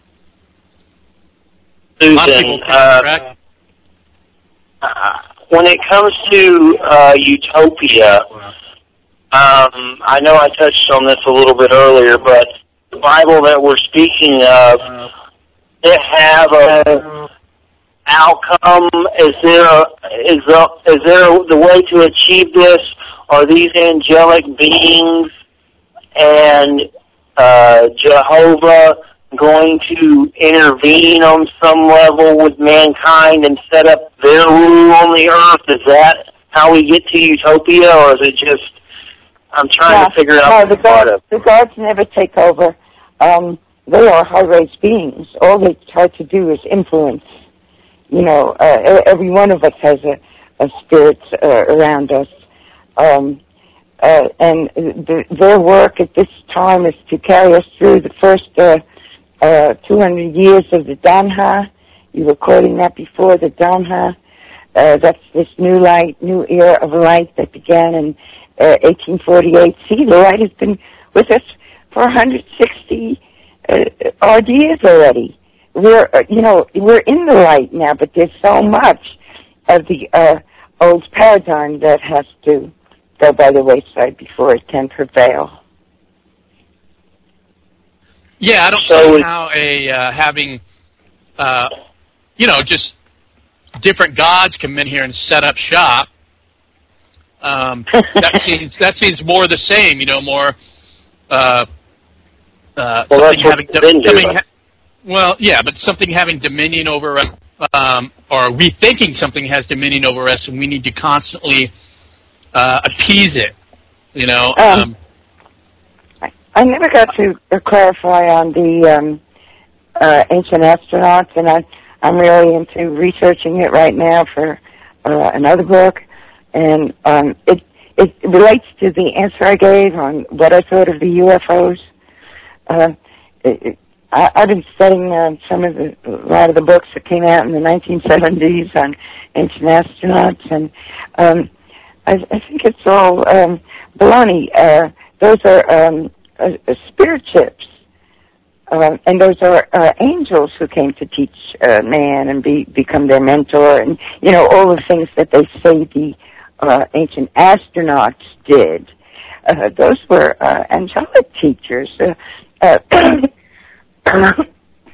Speaker 1: Susan,
Speaker 2: a lot of people think
Speaker 1: uh,
Speaker 2: correct.
Speaker 1: uh, when it comes to uh, utopia, um, I know I touched on this a little bit earlier, but the Bible that we're speaking of, it have a outcome? Is there a, is the is there a, the way to achieve this? Are these angelic beings and uh, Jehovah going to intervene on some level with mankind and set up their rule on the earth? Is that how we get to utopia, or is it just? I'm trying
Speaker 3: yeah,
Speaker 1: to figure out
Speaker 3: no, the
Speaker 1: part
Speaker 3: gods,
Speaker 1: of.
Speaker 3: The gods never take over. Um, they are high-raised beings. All they try to do is influence. You know, uh, every one of us has a, a spirit uh, around us. Um, uh, and the, their work at this time is to carry us through the first uh, uh, two hundred years of the Danha. You were quoting that before, the Danha. Uh, that's this new light, new era of light that began in uh, eighteen forty-eight. See, the light has been with us for one hundred sixty uh, odd years already. We're, uh, you know, we're in the light now, but there's so much of the uh, old paradigm that has to go by the wayside before it can prevail.
Speaker 2: Yeah, I don't
Speaker 1: so
Speaker 2: see how a uh, having, uh, you know, just different gods come in here and set up shop. Um, that seems that seems more the same, you know, more uh, uh,
Speaker 1: well,
Speaker 2: something
Speaker 1: that's
Speaker 2: having
Speaker 1: what been
Speaker 2: coming.
Speaker 1: doing.
Speaker 2: Well, yeah, but something having dominion over us, um, or we thinking something has dominion over us, and we need to constantly uh, appease it. You know.
Speaker 3: Um,
Speaker 2: Um,
Speaker 3: I, I never got to uh, clarify on the um, uh, ancient astronauts, and I, I'm really into researching it right now for uh, another book, and um, it it relates to the answer I gave on what I thought of the U F Os. Uh, it, it, I, I've been studying uh, some of the, a lot of the books that came out in the nineteen seventies on ancient astronauts, and um, I, I think it's all um, baloney. Uh, those are um, uh, uh, spirit ships, uh, and those are uh, angels who came to teach uh, man and be, become their mentor, and you know all the things that they say the uh, ancient astronauts did. Uh, those were uh, angelic teachers. Uh, uh, Uh,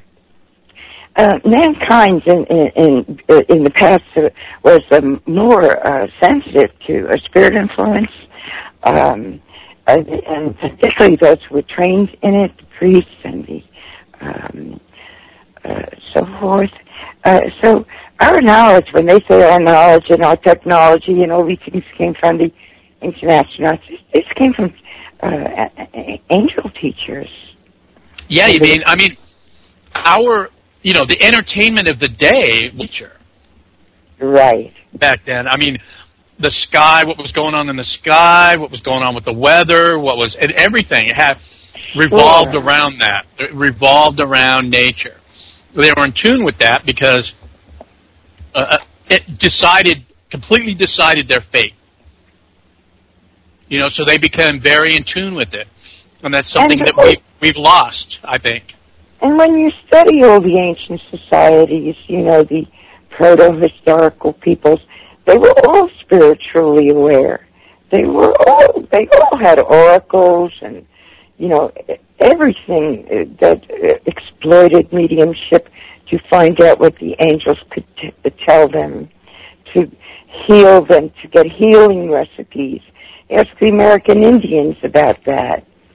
Speaker 3: uh, mankind in in in, in the past uh, was um, more uh, sensitive to a spirit influence, um, uh, and particularly those who were trained in it, the priests and the um, uh, so forth. Uh, so our knowledge, when they say our knowledge and our technology and all these things came from the ancient astronauts, this came from uh, angel teachers.
Speaker 2: yeah, you mean I mean our you know the entertainment of the day, nature.
Speaker 3: Right.
Speaker 2: Back then, I mean, the sky, what was going on in the sky, what was going on with the weather, what was and everything. It had revolved
Speaker 3: Sure.
Speaker 2: around that. It revolved around nature. They were in tune with that because uh, it decided completely decided their fate. You know, so they became very in tune with it, and that's something
Speaker 3: And,
Speaker 2: that we we've lost, I think.
Speaker 3: And when you study all the ancient societies, you know, the proto-historical peoples, they were all spiritually aware. They were all, they all had oracles and, you know, everything that exploited mediumship to find out what the angels could t- tell them, to heal them, to get healing recipes. Ask the American Indians about that.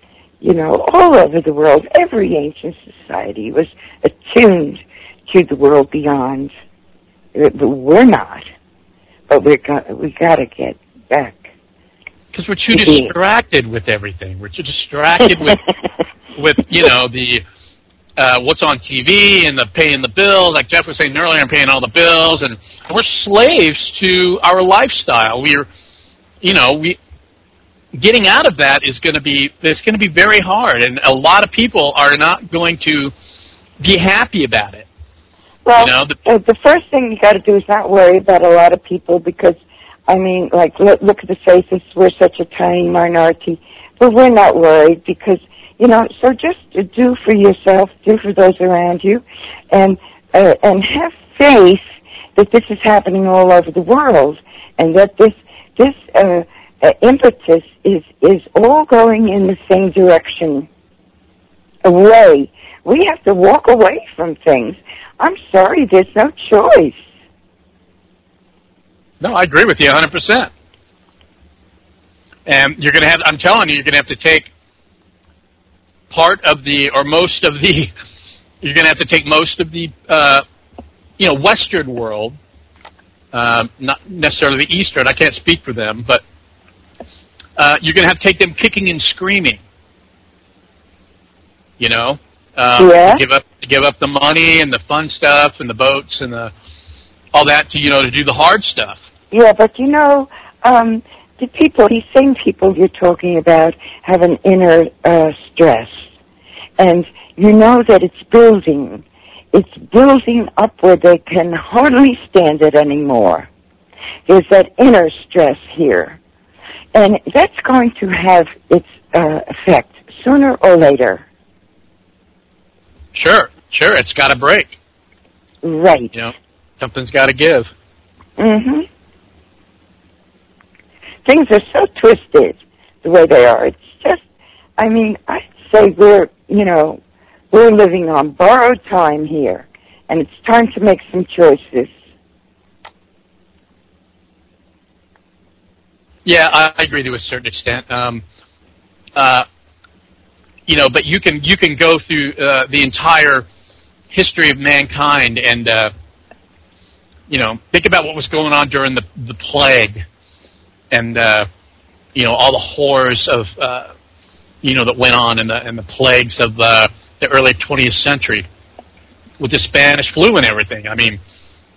Speaker 3: you know, all over the world, every ancient society was attuned to the world beyond. We're not, but we're got, we got to get back.
Speaker 2: Because we're too distracted with everything. We're too distracted with, with you know, the uh, what's on T V and the paying the bills. Like Jeff was saying earlier, I'm paying all the bills, and we're slaves to our lifestyle. We're, you know, we getting out of that is going to be it's going to be very hard, and a lot of people are not going to be happy about it.
Speaker 3: Well,
Speaker 2: you know, the,
Speaker 3: uh, the first thing you got to do is not worry about a lot of people, because, I mean, like, look, look at the faces. We're such a tiny minority, but we're not worried because, you know, so just do for yourself, do for those around you, and uh, and have faith that this is happening all over the world, and that this this uh, uh, impetus is is all going in the same direction. Away, we have to walk away from things. I'm sorry, there's no choice.
Speaker 2: No, I agree with you one hundred percent. And you're going to have, I'm telling you, you're going to have to take part of the, or most of the, you're going to have to take most of the, uh, you know, Western world, uh, not necessarily the Eastern, I can't speak for them, but uh, you're going to have to take them kicking and screaming, you know, um,
Speaker 3: yeah.
Speaker 2: to give up, to give up the money and the fun stuff and the boats and the, all that to, you know, to do the hard stuff.
Speaker 3: Yeah, but you know, um, the people, these same people you're talking about have an inner uh, stress. And you know that it's building. It's building up where they can hardly stand it anymore. There's that inner stress here. And that's going to have its uh, effect sooner or later.
Speaker 2: Sure, sure, it's got to break.
Speaker 3: Right.
Speaker 2: You know, something's got to give.
Speaker 3: Mm-hmm. Things are so twisted the way they are. It's just, I mean, I'd say we're, you know, we're living on borrowed time here, and it's time to make some choices.
Speaker 2: Yeah, I agree to a certain extent. Um, uh, you know, but you can you can go through uh, the entire history of mankind and, uh, you know, think about what was going on during the the plague. And, uh, you know, all the horrors of, uh, you know, that went on in the, and the plagues of uh, the early twentieth century with the Spanish flu and everything. I mean,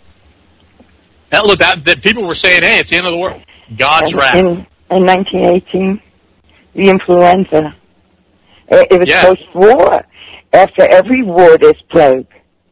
Speaker 2: that, look, that, that people were saying, hey, it's the end of the world. God's
Speaker 3: and
Speaker 2: wrath.
Speaker 3: In, in nineteen eighteen, the influenza. It, it was
Speaker 2: yeah.
Speaker 3: post-war. After every war, there's plague.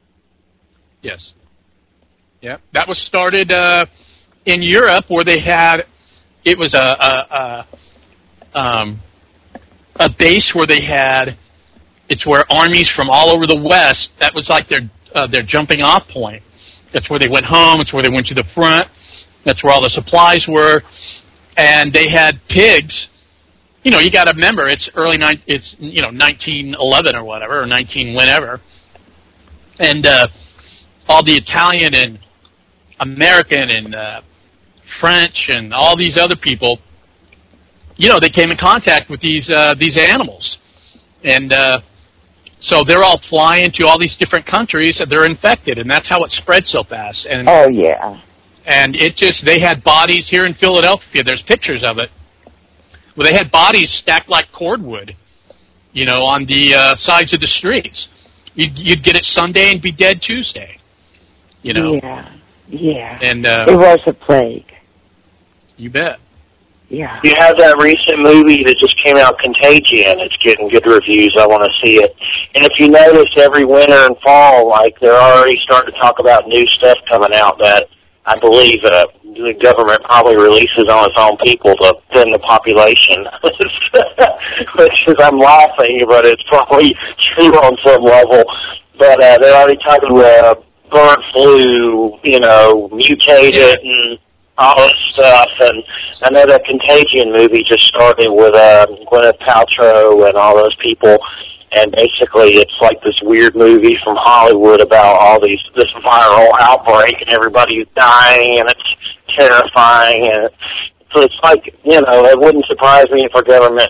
Speaker 2: Yes. Yeah. That was started uh, in Europe where they had... It was a a, a, um, a base where they had. It's where armies from all over the West. That was like their uh, their jumping off point. That's where they went home. It's where they went to the front. That's where all the supplies were, and they had pigs. You know, you got to remember it's early nine. It's you know nineteen eleven or whatever, or nineteen whenever, and uh, all the Italian and American and uh, French and all these other people, you know, they came in contact with these uh, these animals, and uh, so they're all flying to all these different countries. And they're infected, and that's how it spread so fast. And
Speaker 3: oh yeah,
Speaker 2: and it just they had bodies here in Philadelphia. There's pictures of it where they had bodies stacked like cordwood, you know, on the uh, sides of the streets. You'd, you'd get it Sunday and be dead Tuesday, you know.
Speaker 3: Yeah, yeah.
Speaker 2: And uh,
Speaker 3: it was a plague.
Speaker 2: You bet.
Speaker 3: Yeah.
Speaker 1: You have that recent movie that just came out, Contagion. It's getting good reviews. I want to see it. And if you notice, every winter and fall, like, they're already starting to talk about new stuff coming out that I believe uh, the government probably releases on its own people to thin the population. Which is, I'm laughing, but it's probably true on some level. But uh, they're already talking about uh, bird flu, you know, mutated and all this stuff, and I know that Contagion movie just started with uh, Gwyneth Paltrow and all those people, and basically it's like this weird movie from Hollywood about all these this viral outbreak and everybody's dying, and it's terrifying, and so it's like, you know, it wouldn't surprise me if our government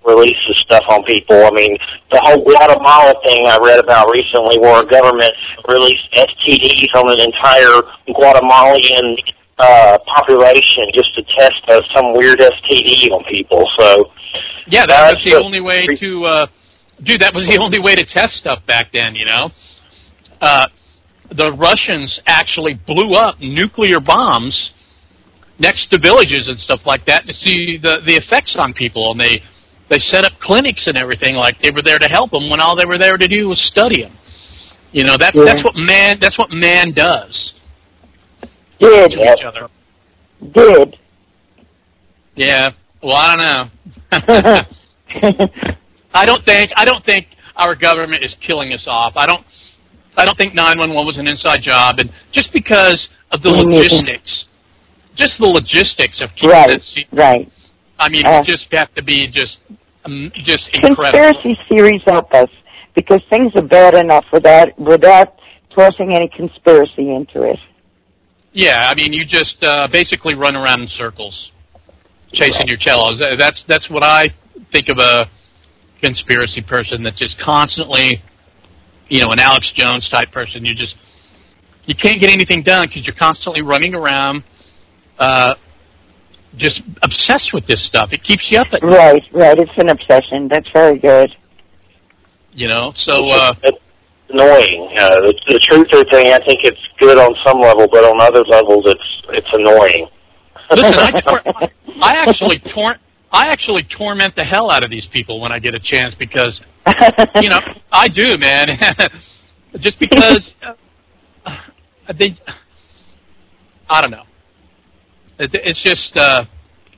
Speaker 1: releases stuff on people. I mean, the whole Guatemala thing I read about recently, where a government released S T Ds on an entire Guatemalan uh, population just to test uh, some weird S T D on people. So
Speaker 2: yeah, that was the only way to, uh, dude. That was the only way to test stuff back then. You know, uh, the Russians actually blew up nuclear bombs next to villages and stuff like that to see the the effects on people, and they. They set up clinics and everything like they were there to help them when all they were there to do was study them. You know, that's yeah. that's what man that's what man does.
Speaker 3: Did
Speaker 2: to each other.
Speaker 3: Did.
Speaker 2: Yeah. Well, I don't know. I don't think I don't think our government is killing us off. I don't I don't think nine one one was an inside job, and just because of the mm-hmm. logistics, just the logistics of keeping
Speaker 3: right.
Speaker 2: that secret.
Speaker 3: Right.
Speaker 2: I mean,
Speaker 3: uh,
Speaker 2: you just have to be just, um, just incredible.
Speaker 3: Conspiracy theories help us because things are bad enough without without tossing any conspiracy into it.
Speaker 2: Yeah, I mean, you just uh, basically run around in circles, chasing right. your cellos. That's that's what I think of a conspiracy person that just constantly, you know, an Alex Jones type person. You just you can't get anything done because you're constantly running around. Uh, just obsessed with this stuff. It keeps you up at night.
Speaker 3: Right, right. It's an obsession. That's very good.
Speaker 2: You know, so... Uh,
Speaker 1: it's annoying. Uh, the, the truther thing, I think it's good on some level, but on other levels, it's it's annoying.
Speaker 2: Listen, I, tor- I actually tor- I actually torment the hell out of these people when I get a chance because, you know, I do, man. Just because uh, they... I don't know. It's just uh,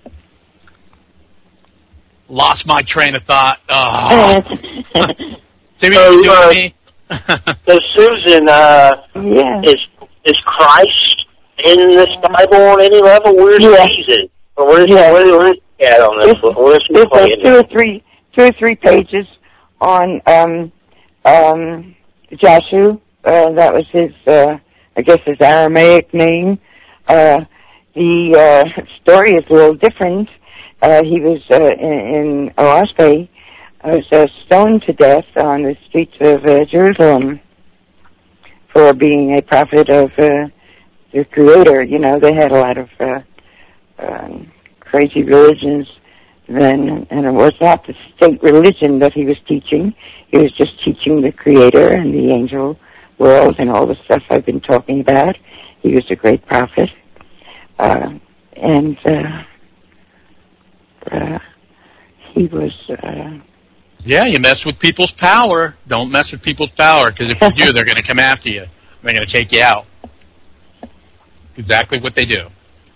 Speaker 2: lost my train of thought. Oh. See what you're doing to me?
Speaker 1: So, Susan, uh,
Speaker 3: yeah.
Speaker 1: is is Christ in this Bible on any level? Where's
Speaker 3: yeah.
Speaker 1: Jesus? Or where's
Speaker 3: yeah.
Speaker 1: where, where's he at on this?
Speaker 3: There's,
Speaker 1: where's he
Speaker 3: there's
Speaker 1: playing?
Speaker 3: Like two or three, two or three pages on um, um, Joshua. Uh, that was his, uh, I guess, his Aramaic name. Uh, The uh, story is a little different. Uh, he was uh, in, in Oaspe, was uh, stoned to death on the streets of uh, Jerusalem for being a prophet of uh, their Creator. You know, they had a lot of uh, um, crazy religions then, and it was not the state religion that he was teaching. He was just teaching the Creator and the angel world and all the stuff I've been talking about. He was a great prophet. Uh, and uh, uh, he was... Uh,
Speaker 2: yeah, you mess with people's power. Don't mess with people's power, because if you do, they're going to come after you. They're going to take you out. Exactly what they do.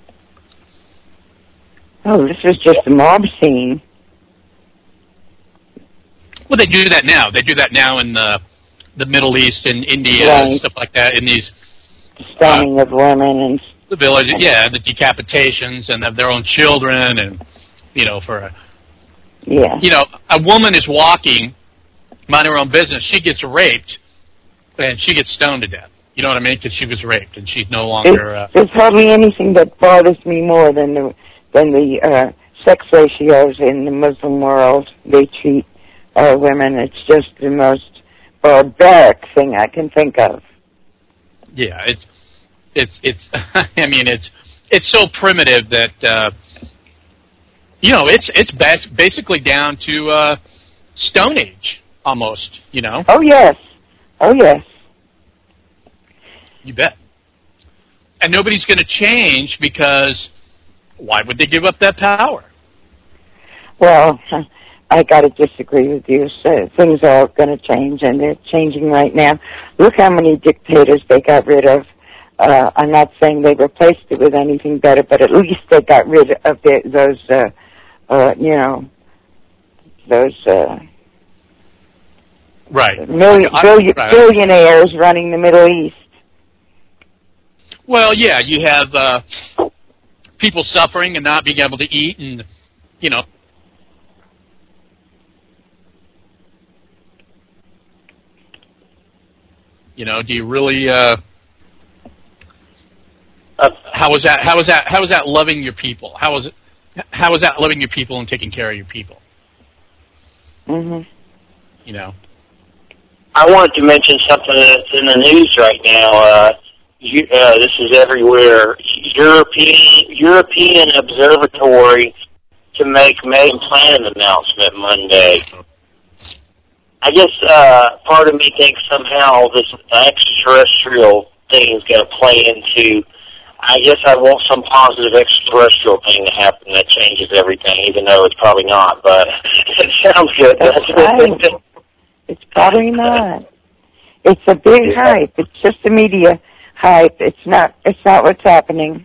Speaker 3: Oh, this was just a mob scene.
Speaker 2: Well, they do that now. They do that now in the, the Middle East and India
Speaker 3: right.
Speaker 2: and stuff like that, in these...
Speaker 3: Stoning
Speaker 2: uh,
Speaker 3: of women and...
Speaker 2: The village, yeah, the decapitations and of their own children, and you know, for a,
Speaker 3: yeah,
Speaker 2: you know, a woman is walking, minding her own business, she gets raped, and she gets stoned to death. You know what I mean? Because she was raped, and she's no longer. Uh,
Speaker 3: There's hardly anything that bothers me more than the than the uh, sex ratios in the Muslim world. They treat uh, women. It's just the most barbaric thing I can think of.
Speaker 2: Yeah, it's. It's it's. I mean, it's it's so primitive that uh, you know it's it's bas- basically down to uh, Stone Age almost. You know.
Speaker 3: Oh yes, oh yes.
Speaker 2: You bet. And nobody's going to change because why would they give up that power?
Speaker 3: Well, I got to disagree with you. So things are going to change, and they're changing right now. Look how many dictators they got rid of. Uh, I'm not saying they replaced it with anything better, but at least they got rid of their, those, uh, uh, you know, those uh,
Speaker 2: right.
Speaker 3: million,
Speaker 2: I, I,
Speaker 3: billion,
Speaker 2: right.
Speaker 3: billionaires running the Middle East.
Speaker 2: Well, yeah, you have uh, people suffering and not being able to eat, and you know. You know, do you really? Uh, Uh, how was that? How was that? How was that loving your people? How was it? How was that loving your people and taking care of your people?
Speaker 3: Mhm.
Speaker 2: You know.
Speaker 1: I wanted to mention something that's in the news right now. Uh, you, uh, this is everywhere. European European Observatory to make maiden planet announcement Monday. I guess uh, part of me thinks somehow this extraterrestrial thing is going to play into. I guess I want some positive extraterrestrial thing to happen that changes everything, even though it's probably not. But it sounds good.
Speaker 3: That's right. It's probably not. It's a big hype. It's just a media hype. It's not. It's not what's happening.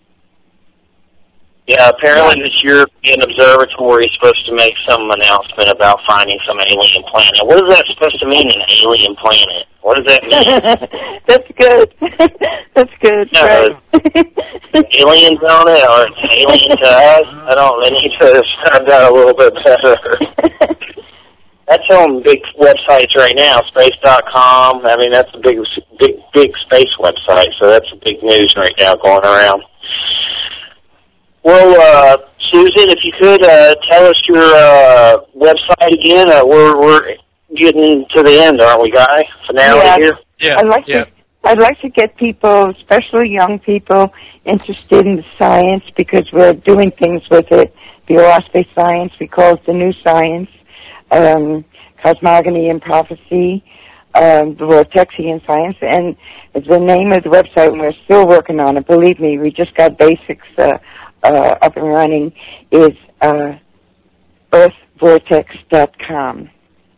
Speaker 1: Yeah, apparently this European Observatory is supposed to make some announcement about finding some alien planet. What is that supposed to mean, an alien planet? What does that mean?
Speaker 3: That's good. That's good.
Speaker 1: No,
Speaker 3: right.
Speaker 1: aliens on it, or it's alien to us? I don't. I need to find out a little bit better. That's on big websites right now, space dot com. I mean, that's a big, big, big space website, so that's a big news right now going around. Well, uh, Susan, if you could uh, tell us your uh, website again. Uh, we're we're getting to the end, aren't we, Guy? Finale
Speaker 3: yeah.
Speaker 1: here.
Speaker 2: Yeah.
Speaker 3: I'd like
Speaker 2: yeah.
Speaker 3: to. I'd like to get people, especially young people, interested in the science because we're doing things with it. The Oaspe science, we call it the new science, um, cosmogony and prophecy, um, the Vortexian science, and the name of the website. And we're still working on it. Believe me, we just got basics. Uh, Uh, up and running is uh, earth vortex dot com.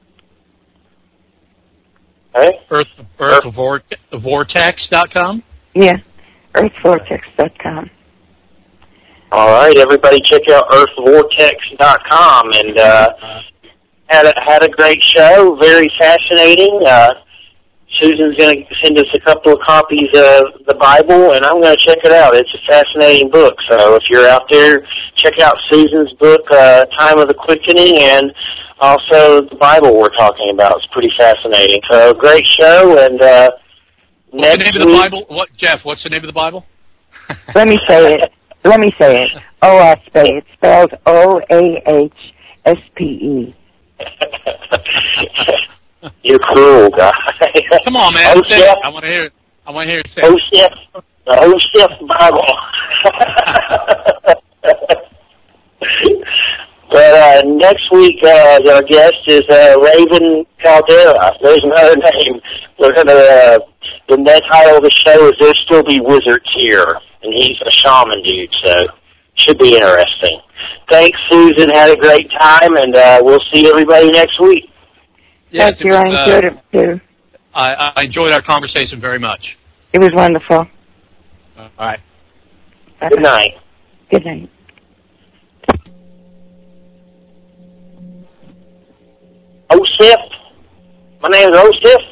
Speaker 1: Hey?
Speaker 2: Earth, Earth, Earth. Vor- vortex dot com?
Speaker 3: Yeah, earth vortex dot com.
Speaker 1: All right, everybody check out earth vortex dot com. And uh, had, a, had a great show, very fascinating. Uh, Susan's going to send us a couple of copies of the Bible, and I'm going to check it out. It's a fascinating book. So if you're out there, check out Susan's book, uh, Time of the Quickening, and also the Bible we're talking about. It's pretty fascinating. So great show. And uh,
Speaker 2: what's the name of the Bible? What, Jeff? What's the name of the Bible?
Speaker 3: Let me say it. Let me say it. Oaspe. It's spelled O A H S P E.
Speaker 1: You're cruel, guy.
Speaker 2: Come on, man.
Speaker 1: Oh,
Speaker 2: say
Speaker 1: Chef.
Speaker 2: it. I want to hear it. I want to hear it say
Speaker 1: Oh,
Speaker 2: it.
Speaker 1: Chef. Oh, Chef Bible. But uh, next week, uh, our guest is uh, Raven Caldera. There's another name. We're gonna. Uh, the title of the show is "There Still Be Wizards Here," and he's a shaman dude, so should be interesting. Thanks, Susan. Had a great time, and uh, we'll see everybody next week.
Speaker 2: Yes,
Speaker 3: Thank you.
Speaker 2: was,
Speaker 3: I enjoyed
Speaker 2: uh,
Speaker 3: it too.
Speaker 2: I, I enjoyed our conversation very much.
Speaker 3: It was wonderful.
Speaker 2: All right.
Speaker 3: Bye-bye.
Speaker 1: Good night.
Speaker 3: Good night.
Speaker 1: Osif. My name is Osif.